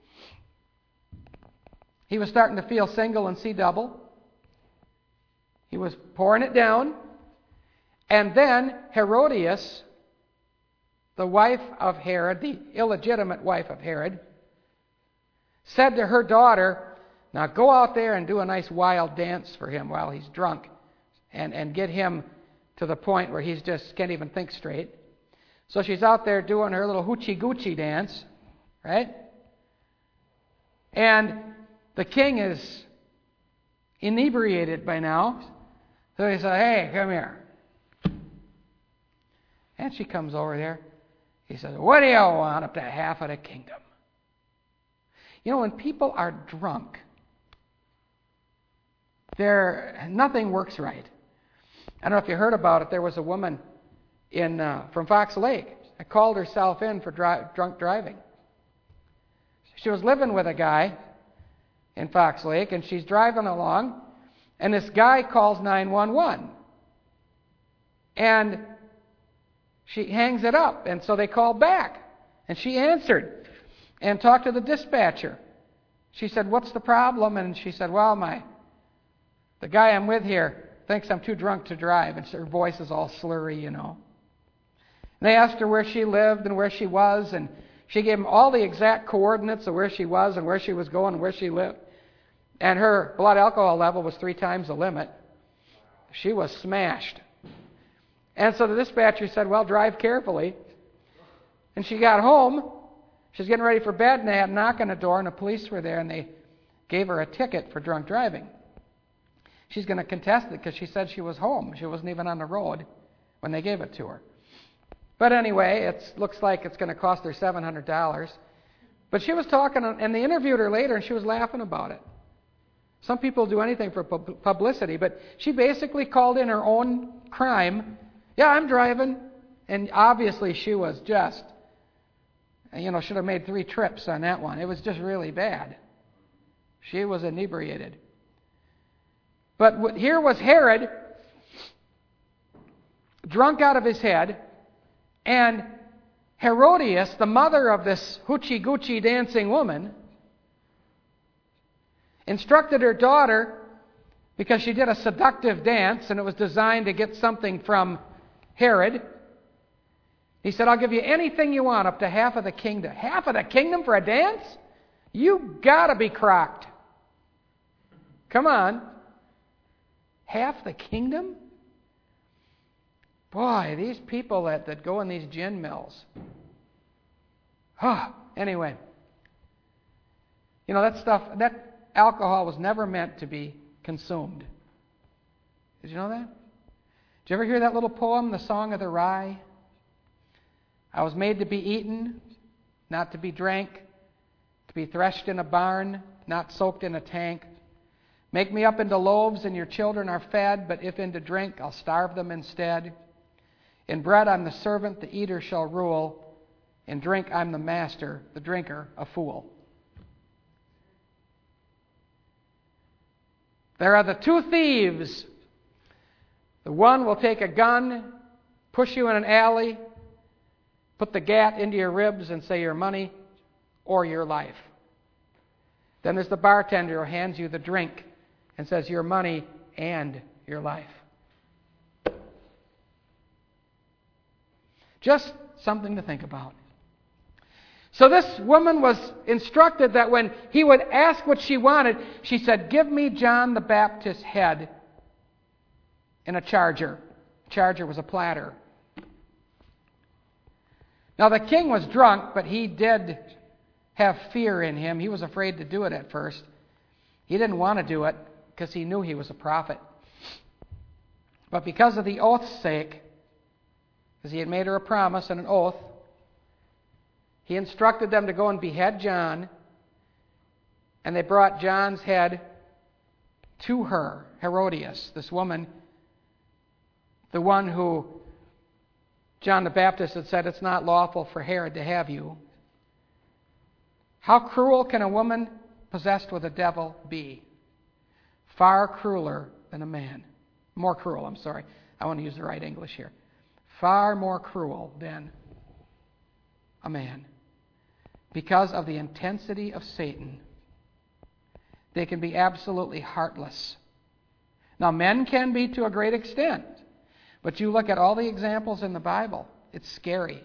He was starting to feel single and see double. He was pouring it down. And then Herodias, the wife of Herod, the illegitimate wife of Herod, said to her daughter, "Now go out there and do a nice wild dance for him while he's drunk, and, and get him to the point where he's just can't even think straight." So she's out there doing her little hoochie goochie dance, right? And the king is, inebriated by now. So he said, "Hey, come here." And she comes over there. He says, "What do you want up to half of the kingdom?" You know, when people are drunk, there nothing works right. I don't know if you heard about it. There was a woman in uh, from Fox Lake that called herself in for dri- drunk driving. She was living with a guy in Fox Lake, and she's driving along, and this guy calls nine one one. And she hangs it up, and so they called back. And she answered and talked to the dispatcher. She said, "What's the problem?" And she said, "Well, my the guy I'm with here thinks I'm too drunk to drive." And her voice is all slurry, you know. And they asked her where she lived and where she was, and she gave them all the exact coordinates of where she was and where she was going and where she lived. And her blood alcohol level was three times the limit. She was smashed. And so the dispatcher said, "Well, drive carefully." And she got home. She was getting ready for bed, and they had a knock on the door, and the police were there, and they gave her a ticket for drunk driving. She's going to contest it because she said she was home. She wasn't even on the road when they gave it to her. But anyway, it looks like it's going to cost her seven hundred dollars. But she was talking, and they interviewed her later, and she was laughing about it. Some people do anything for publicity, but she basically called in her own crime. "Yeah, I'm driving." And obviously she was just, you know, should have made three trips on that one. It was just really bad. She was inebriated. But here was Herod, drunk out of his head, and Herodias, the mother of this hoochie-goochie dancing woman, instructed her daughter, because she did a seductive dance, and it was designed to get something from Herod. He said, "I'll give you anything you want, up to half of the kingdom." Half of the kingdom for a dance? You gotta be crocked. Come on. Half the kingdom? Boy, these people that, that go in these gin mills. Huh. Anyway. You know, that stuff, that alcohol was never meant to be consumed. Did you know that? Did you ever hear that little poem, The Song of the Rye? "I was made to be eaten, not to be drank, to be threshed in a barn, not soaked in a tank. Make me up into loaves and your children are fed, but if into drink, I'll starve them instead. In bread I'm the servant, the eater shall rule. In drink I'm the master, the drinker a fool." There are the two thieves. The one will take a gun, push you in an alley, put the gat into your ribs and say your money or your life. Then there's the bartender who hands you the drink and says your money and your life. Just something to think about. So this woman was instructed that when he would ask what she wanted, she said, "Give me John the Baptist's head in a charger." Charger was a platter. Now the king was drunk, but he did have fear in him. He was afraid to do it at first. He didn't want to do it because he knew he was a prophet. But because of the oath's sake, because he had made her a promise and an oath, he instructed them to go and behead John, and they brought John's head to her, Herodias, this woman, the one who John the Baptist had said, "It's not lawful for Herod to have you." How cruel can a woman possessed with a devil be? Far crueler than a man. More cruel, I'm sorry. I want to use the right English here. Far more cruel than a man. Because of the intensity of Satan, they can be absolutely heartless. Now, men can be to a great extent, but you look at all the examples in the Bible, it's scary.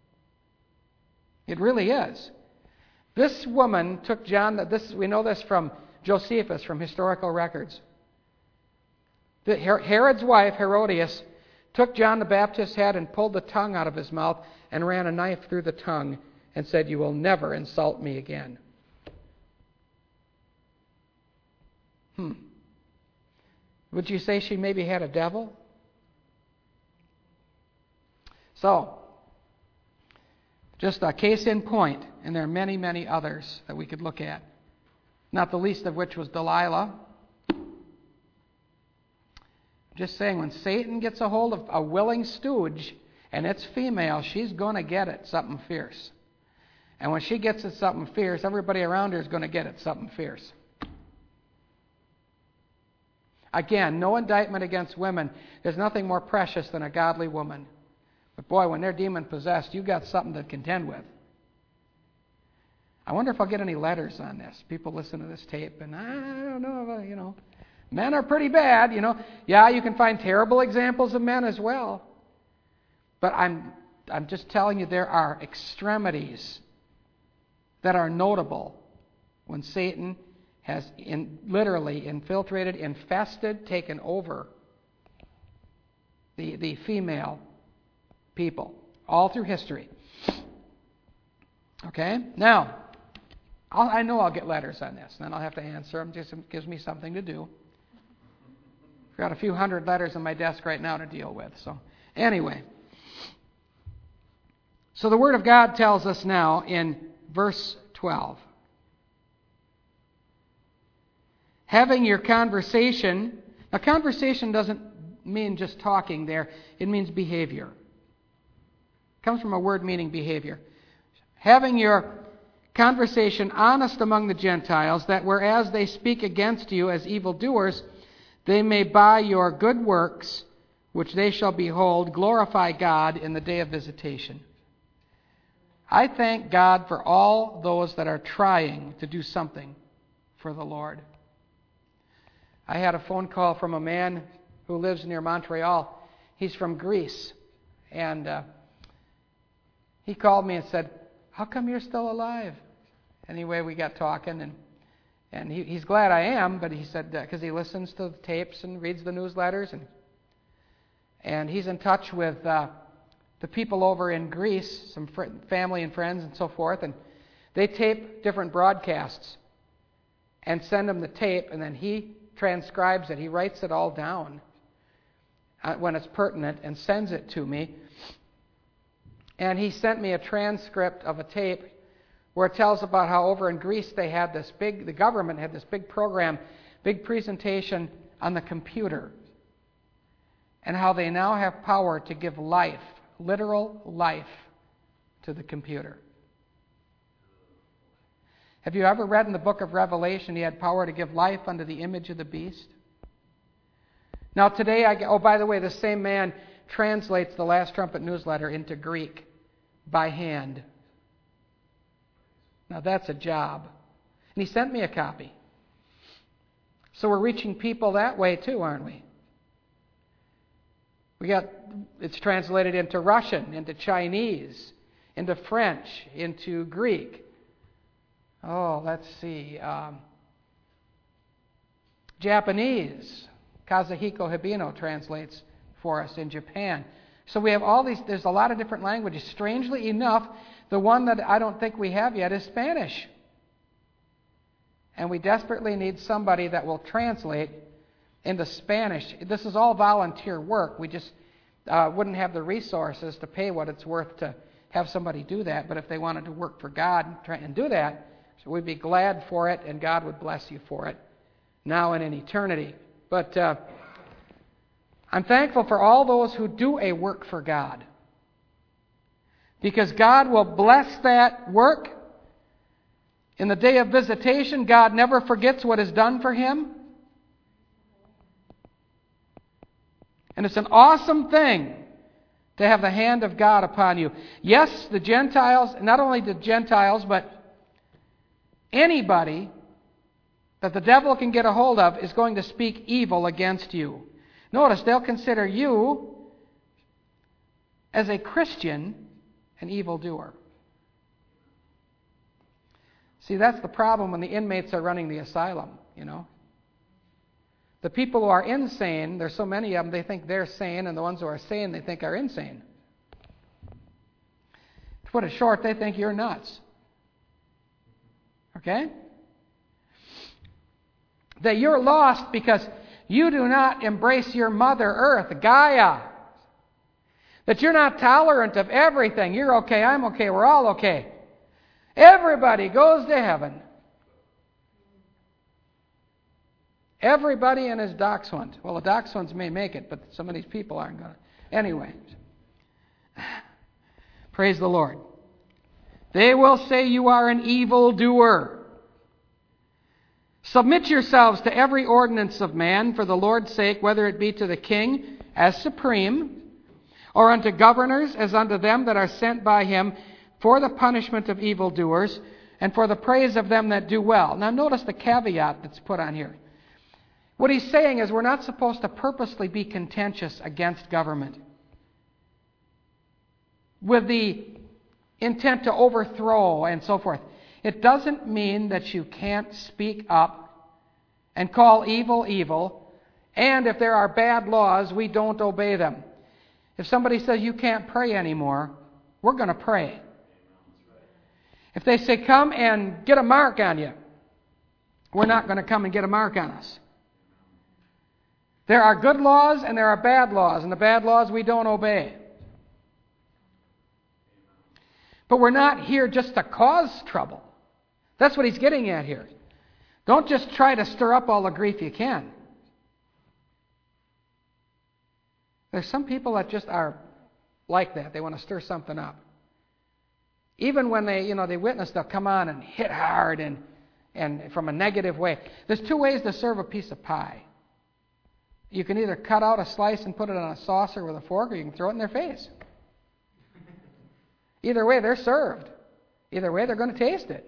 It really is. This woman took John, this we know this from Josephus, from historical records. The, Herod's wife, Herodias, took John the Baptist's head and pulled the tongue out of his mouth and ran a knife through the tongue and said, "You will never insult me again." Hmm. Would you say she maybe had a devil? So, just a case in point, and there are many, many others that we could look at. Not the least of which was Delilah. Just saying, when Satan gets a hold of a willing stooge, and it's female, she's going to get it something fierce. And when she gets it something fierce, everybody around her is going to get it something fierce. Again, no indictment against women. There's nothing more precious than a godly woman. But boy, when they're demon-possessed, you've got something to contend with. I wonder if I'll get any letters on this. People listen to this tape, and I don't know, you know. Men are pretty bad, you know. Yeah, you can find terrible examples of men as well. But I'm I'm just telling you, there are extremities that are notable when Satan has in, literally infiltrated, infested, taken over the, the female people, all through history. Okay? Now, I'll, I know I'll get letters on this, and then I'll have to answer them. Just gives me something to do. I've got a few hundred letters on my desk right now to deal with. So, anyway. So the Word of God tells us now in verse twelve. Having your conversation. Now, conversation doesn't mean just talking there. It means behavior. It comes from a word meaning behavior. Having your conversation honest among the Gentiles, that whereas they speak against you as evildoers, they may by your good works, which they shall behold, glorify God in the day of visitation. I thank God for all those that are trying to do something for the Lord. I had a phone call from a man who lives near Montreal. He's from Greece. And uh, he called me and said, "How come you're still alive?" Anyway, we got talking, and and he, he's glad I am, but he said, because uh, he listens to the tapes and reads the newsletters, and and he's in touch with uh, the people over in Greece, some fr- family and friends and so forth, and they tape different broadcasts and send him the tape, and then he transcribes it. He writes it all down uh, when it's pertinent and sends it to me. And he sent me a transcript of a tape where it tells about how over in Greece they had this big, the government had this big program, big presentation on the computer, and how they now have power to give life, literal life, to the computer. Have you ever read in the book of Revelation, he had power to give life unto the image of the beast? Now today, I, oh, by the way, the same man translates the Last Trumpet newsletter into Greek by hand. Now that's a job. And he sent me a copy. So we're reaching people that way too, aren't we? We got, it's translated into Russian, into Chinese, into French, into Greek. Oh, let's see. Um, Japanese. Kazuhiko Hibino translates for us in Japan. So we have all these, there's a lot of different languages. Strangely enough, the one that I don't think we have yet is Spanish. And we desperately need somebody that will translate into Spanish. This is all volunteer work. We just uh, wouldn't have the resources to pay what it's worth to have somebody do that. But if they wanted to work for God and, try and do that, so we'd be glad for it, and God would bless you for it now and in eternity. But uh, I'm thankful for all those who do a work for God, because God will bless that work. In the day of visitation, God never forgets what is done for Him. And it's an awesome thing to have the hand of God upon you. Yes, the Gentiles, not only the Gentiles, but anybody that the devil can get a hold of is going to speak evil against you. Notice, they'll consider you, as a Christian, an evildoer. See, that's the problem when the inmates are running the asylum, you know. The people who are insane, there's so many of them, they think they're sane, and the ones who are sane, they think are insane. To put it short, they think you're nuts. Okay? That you're lost because you do not embrace your Mother Earth, Gaia. That you're not tolerant of everything. You're okay, I'm okay, we're all okay. Everybody goes to heaven. Everybody and his dachshund. Well, the dachshunds may make it, but some of these people aren't going to. Anyway. Praise the Lord. They will say you are an evildoer. Submit yourselves to every ordinance of man for the Lord's sake, whether it be to the king as supreme, or unto governors as unto them that are sent by him, for the punishment of evildoers, and for the praise of them that do well. Now notice the caveat that's put on here. What he's saying is we're not supposed to purposely be contentious against government with the intent to overthrow and so forth. It doesn't mean that you can't speak up and call evil evil, and if there are bad laws, we don't obey them. If somebody says you can't pray anymore, we're going to pray. If they say come and get a mark on you, we're not going to come and get a mark on us. There are good laws and there are bad laws, and the bad laws we don't obey. But we're not here just to cause trouble. That's what he's getting at here. Don't just try to stir up all the grief you can. There's some people that just are like that. They want to stir something up. Even when they, you know, they witness, they'll come on and hit hard and, and from a negative way. There's two ways to serve a piece of pie. You can either cut out a slice and put it on a saucer with a fork, or you can throw it in their face. Either way, they're served. Either way, they're going to taste it.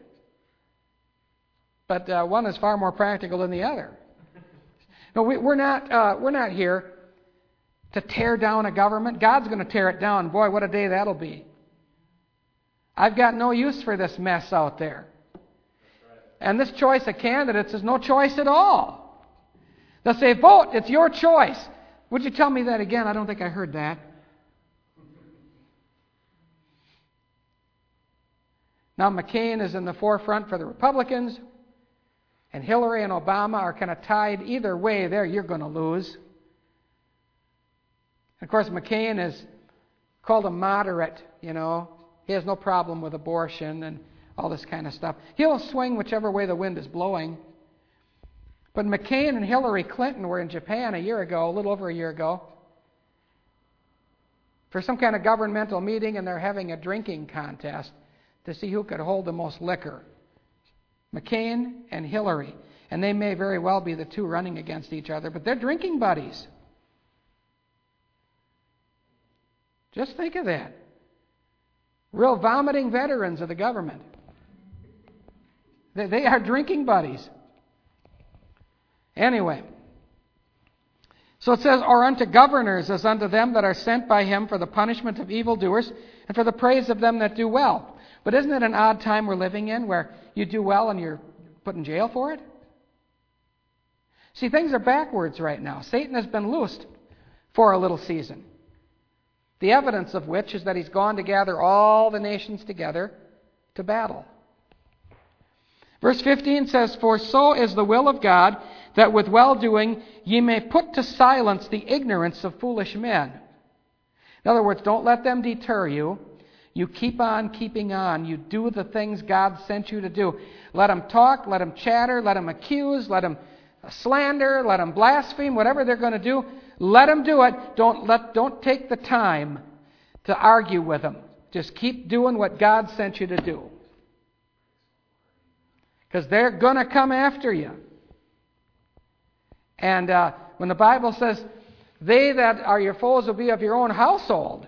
But uh, one is far more practical than the other. No, we, we're not. Uh, we're not here to tear down a government. God's going to tear it down. Boy, what a day that'll be. I've got no use for this mess out there. And this choice of candidates is no choice at all. They'll say, vote, it's your choice. Would you tell me that again? I don't think I heard that. Now McCain is in the forefront for the Republicans, and Hillary and Obama are kind of tied either way there. You're going to lose. Of course, McCain is called a moderate, you know. He has no problem with abortion and all this kind of stuff. He'll swing whichever way the wind is blowing. But McCain and Hillary Clinton were in Japan a year ago, a little over a year ago, for some kind of governmental meeting, and they're having a drinking contest to see who could hold the most liquor. McCain and Hillary. And they may very well be the two running against each other, but they're drinking buddies. Just think of that. Real vomiting veterans of the government. They, they are drinking buddies. Anyway. So it says, or unto governors as unto them that are sent by him for the punishment of evildoers and for the praise of them that do well. But isn't it an odd time we're living in where you do well and you're put in jail for it? See, things are backwards right now. Satan has been loosed for a little season. The evidence of which is that he's gone to gather all the nations together to battle. Verse fifteen says, for so is the will of God, that with well-doing ye may put to silence the ignorance of foolish men. In other words, don't let them deter you. You keep on keeping on. You do the things God sent you to do. Let them talk, let them chatter, let them accuse, let them slander, let them blaspheme, whatever they're going to do. Let them do it. Don't let, don't take the time to argue with them. Just keep doing what God sent you to do. Because they're going to come after you. And uh, when the Bible says, they that are your foes will be of your own household,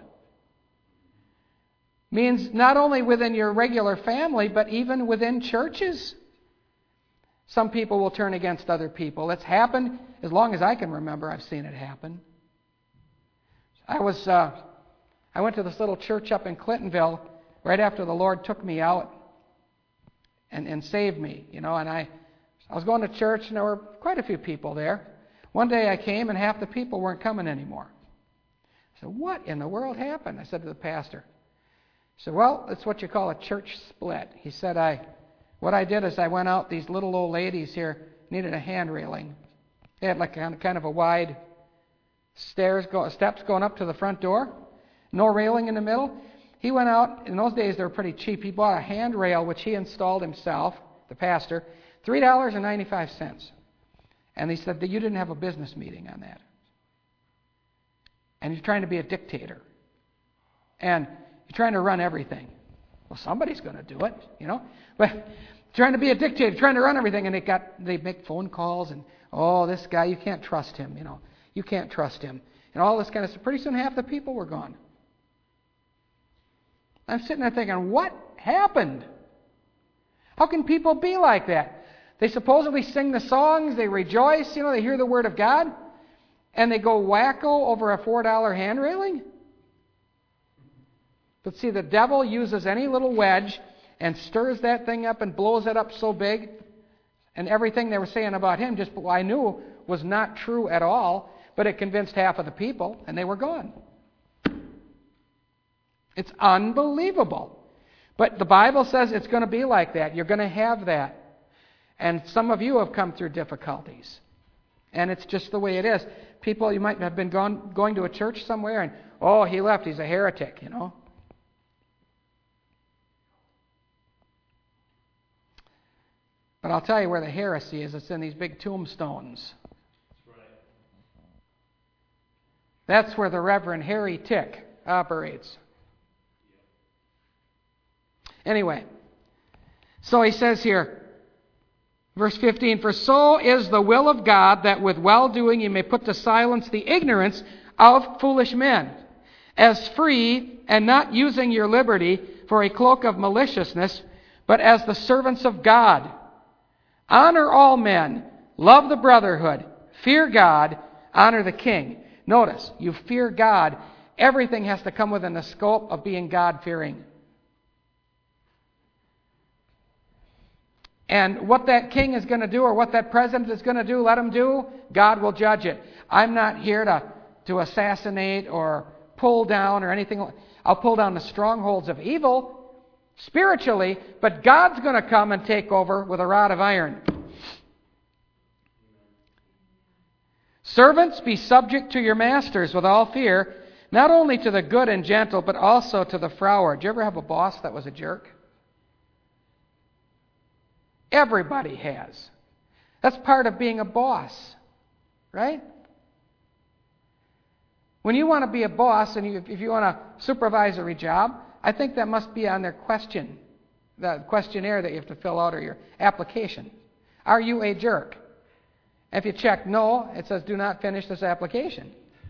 means not only within your regular family, but even within churches. Some people will turn against other people. It's happened as long as I can remember. I've seen it happen. I was, uh, I went to this little church up in Clintonville right after the Lord took me out and, and saved me, you know. And I, I was going to church, and there were quite a few people there. One day I came, and half the people weren't coming anymore. I said, "What in the world happened?" I said to the pastor. He said, well, it's what you call a church split. He said, I, what I did is I went out, these little old ladies here needed a hand railing. They had like kind of a wide stairs, go, steps going up to the front door. No railing in the middle. He went out, in those days they were pretty cheap. He bought a handrail, which he installed himself, the pastor, three dollars and ninety-five cents. And he said that you didn't have a business meeting on that. And you're trying to be a dictator. And you're trying to run everything. Well, somebody's going to do it, you know. But trying to be a dictator, trying to run everything, and they got they make phone calls, and, oh, this guy, you can't trust him, you know. You can't trust him. And all this kind of stuff. Pretty soon half the people were gone. I'm sitting there thinking, what happened? How can people be like that? They supposedly sing the songs, they rejoice, you know, they hear the Word of God, and they go wacko over a four dollar hand railing? But see, the devil uses any little wedge and stirs that thing up and blows it up so big, and everything they were saying about him, just I knew was not true at all, but it convinced half of the people, and they were gone. It's unbelievable. But the Bible says it's going to be like that. You're going to have that. And some of you have come through difficulties. And it's just the way it is. People, you might have been gone, going to a church somewhere, and, oh, he left, he's a heretic, you know. But I'll tell you where the heresy is. It's in these big tombstones. That's right. That's where the Reverend Harry Tick operates. Anyway, so he says here, verse fifteen, for so is the will of God that with well-doing you may put to silence the ignorance of foolish men, as free and not using your liberty for a cloak of maliciousness, but as the servants of God. Honor all men, love the brotherhood, fear God, honor the king. Notice, you fear God. Everything has to come within the scope of being God-fearing. And what that king is going to do or what that president is going to do, let him do, God will judge it. I'm not here to, to assassinate or pull down or anything. I'll pull down the strongholds of evil spiritually, but God's going to come and take over with a rod of iron. Servants, be subject to your masters with all fear, not only to the good and gentle, but also to the froward. Did you ever have a boss that was a jerk? Everybody has. That's part of being a boss, right? When you want to be a boss and you, if you want a supervisory job, I think that must be on their question, the questionnaire that you have to fill out or your application. Are you a jerk? If you check no, it says do not finish this application.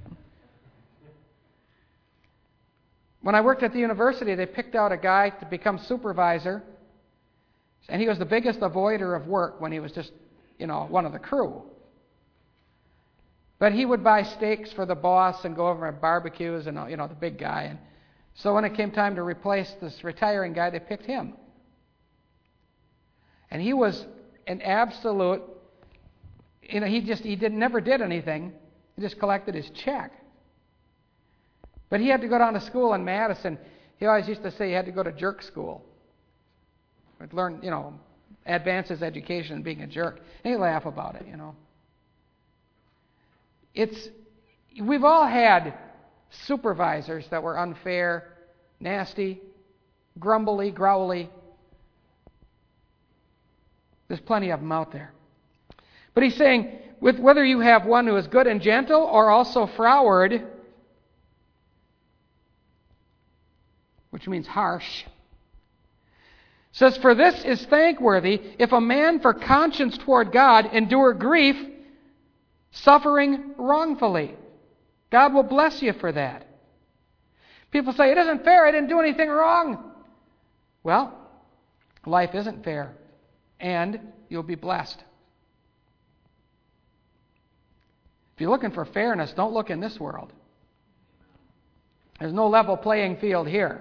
When I worked at the university, they picked out a guy to become supervisor. And he was the biggest avoider of work when he was just, you know, one of the crew. But he would buy steaks for the boss and go over at barbecues and, you know, the big guy. And so when it came time to replace this retiring guy, they picked him. And he was an absolute, you know, he just, he did, never did anything. He just collected his check. But he had to go down to school in Madison. He always used to say he had to go to jerk school. Learn, you know, advance his education in being a jerk. And he laugh about it, you know. It's, we've all had supervisors that were unfair, nasty, grumbly, growly. There's plenty of them out there. But he's saying, with whether you have one who is good and gentle or also froward, which means harsh, says, for this is thankworthy, if a man for conscience toward God endure grief, suffering wrongfully. God will bless you for that. People say, it isn't fair, I didn't do anything wrong. Well, life isn't fair, and you'll be blessed. If you're looking for fairness, don't look in this world. There's no level playing field here.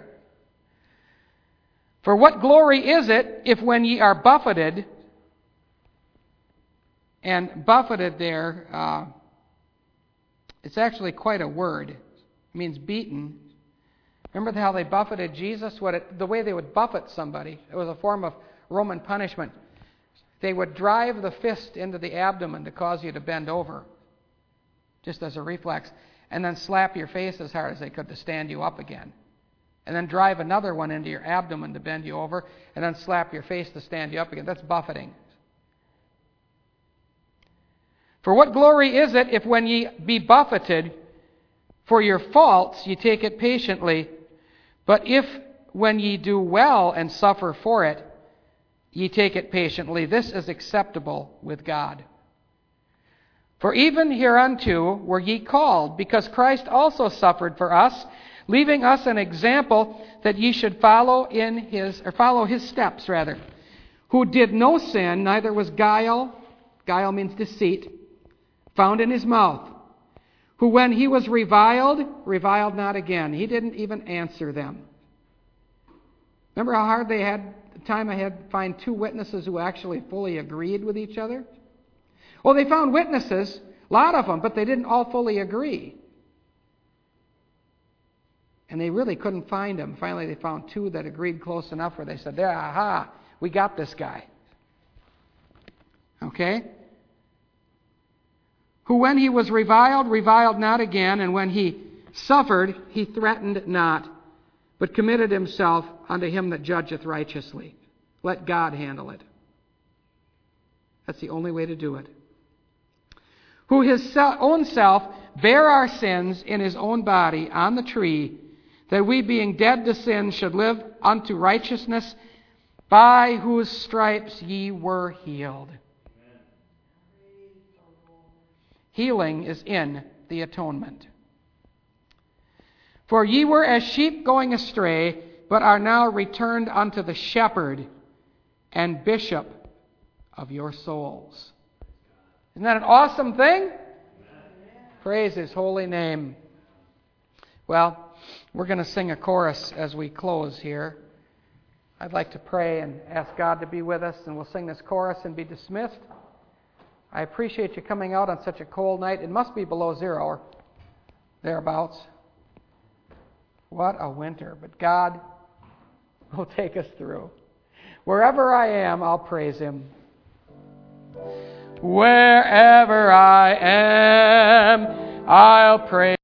For what glory is it if when ye are buffeted, and buffeted there, uh, it's actually quite a word. It means beaten. Remember how they buffeted Jesus? What it, the way they would buffet somebody, it was a form of Roman punishment. they would drive the fist into the abdomen to cause you to bend over, just as a reflex, and then slap your face as hard as they could to stand you up again. And then drive another one into your abdomen to bend you over, and then slap your face to stand you up again. That's buffeting. For what glory is it if when ye be buffeted for your faults ye take it patiently, but if when ye do well and suffer for it, ye take it patiently, this is acceptable with God. For even hereunto were ye called, because Christ also suffered for us, leaving us an example that ye should follow in his, or follow his steps rather, who did no sin, neither was guile, guile means deceit, found in his mouth, who when he was reviled, reviled not again. He didn't even answer them. Remember how hard they had, the time I had to find two witnesses who actually fully agreed with each other? Well, they found witnesses, a lot of them, but they didn't all fully agree. And they really couldn't find them. Finally, they found two that agreed close enough where they said, there, aha, we got this guy. Okay? Who when he was reviled, reviled not again, and when he suffered, he threatened not, but committed himself unto him that judgeth righteously. Let God handle it. That's the only way to do it. Who his own self bare our sins in his own body on the tree, that we being dead to sin should live unto righteousness, by whose stripes ye were healed. Amen. Healing is in the atonement. For ye were as sheep going astray, but are now returned unto the shepherd and bishop of your souls. Isn't that an awesome thing? Amen. Praise his holy name. Well, we're going to sing a chorus as we close here. I'd like to pray and ask God to be with us, and we'll sing this chorus and be dismissed. I appreciate you coming out on such a cold night. It must be below zero or thereabouts. What a winter. But God will take us through. Wherever I am, I'll praise him. Wherever I am, I'll praise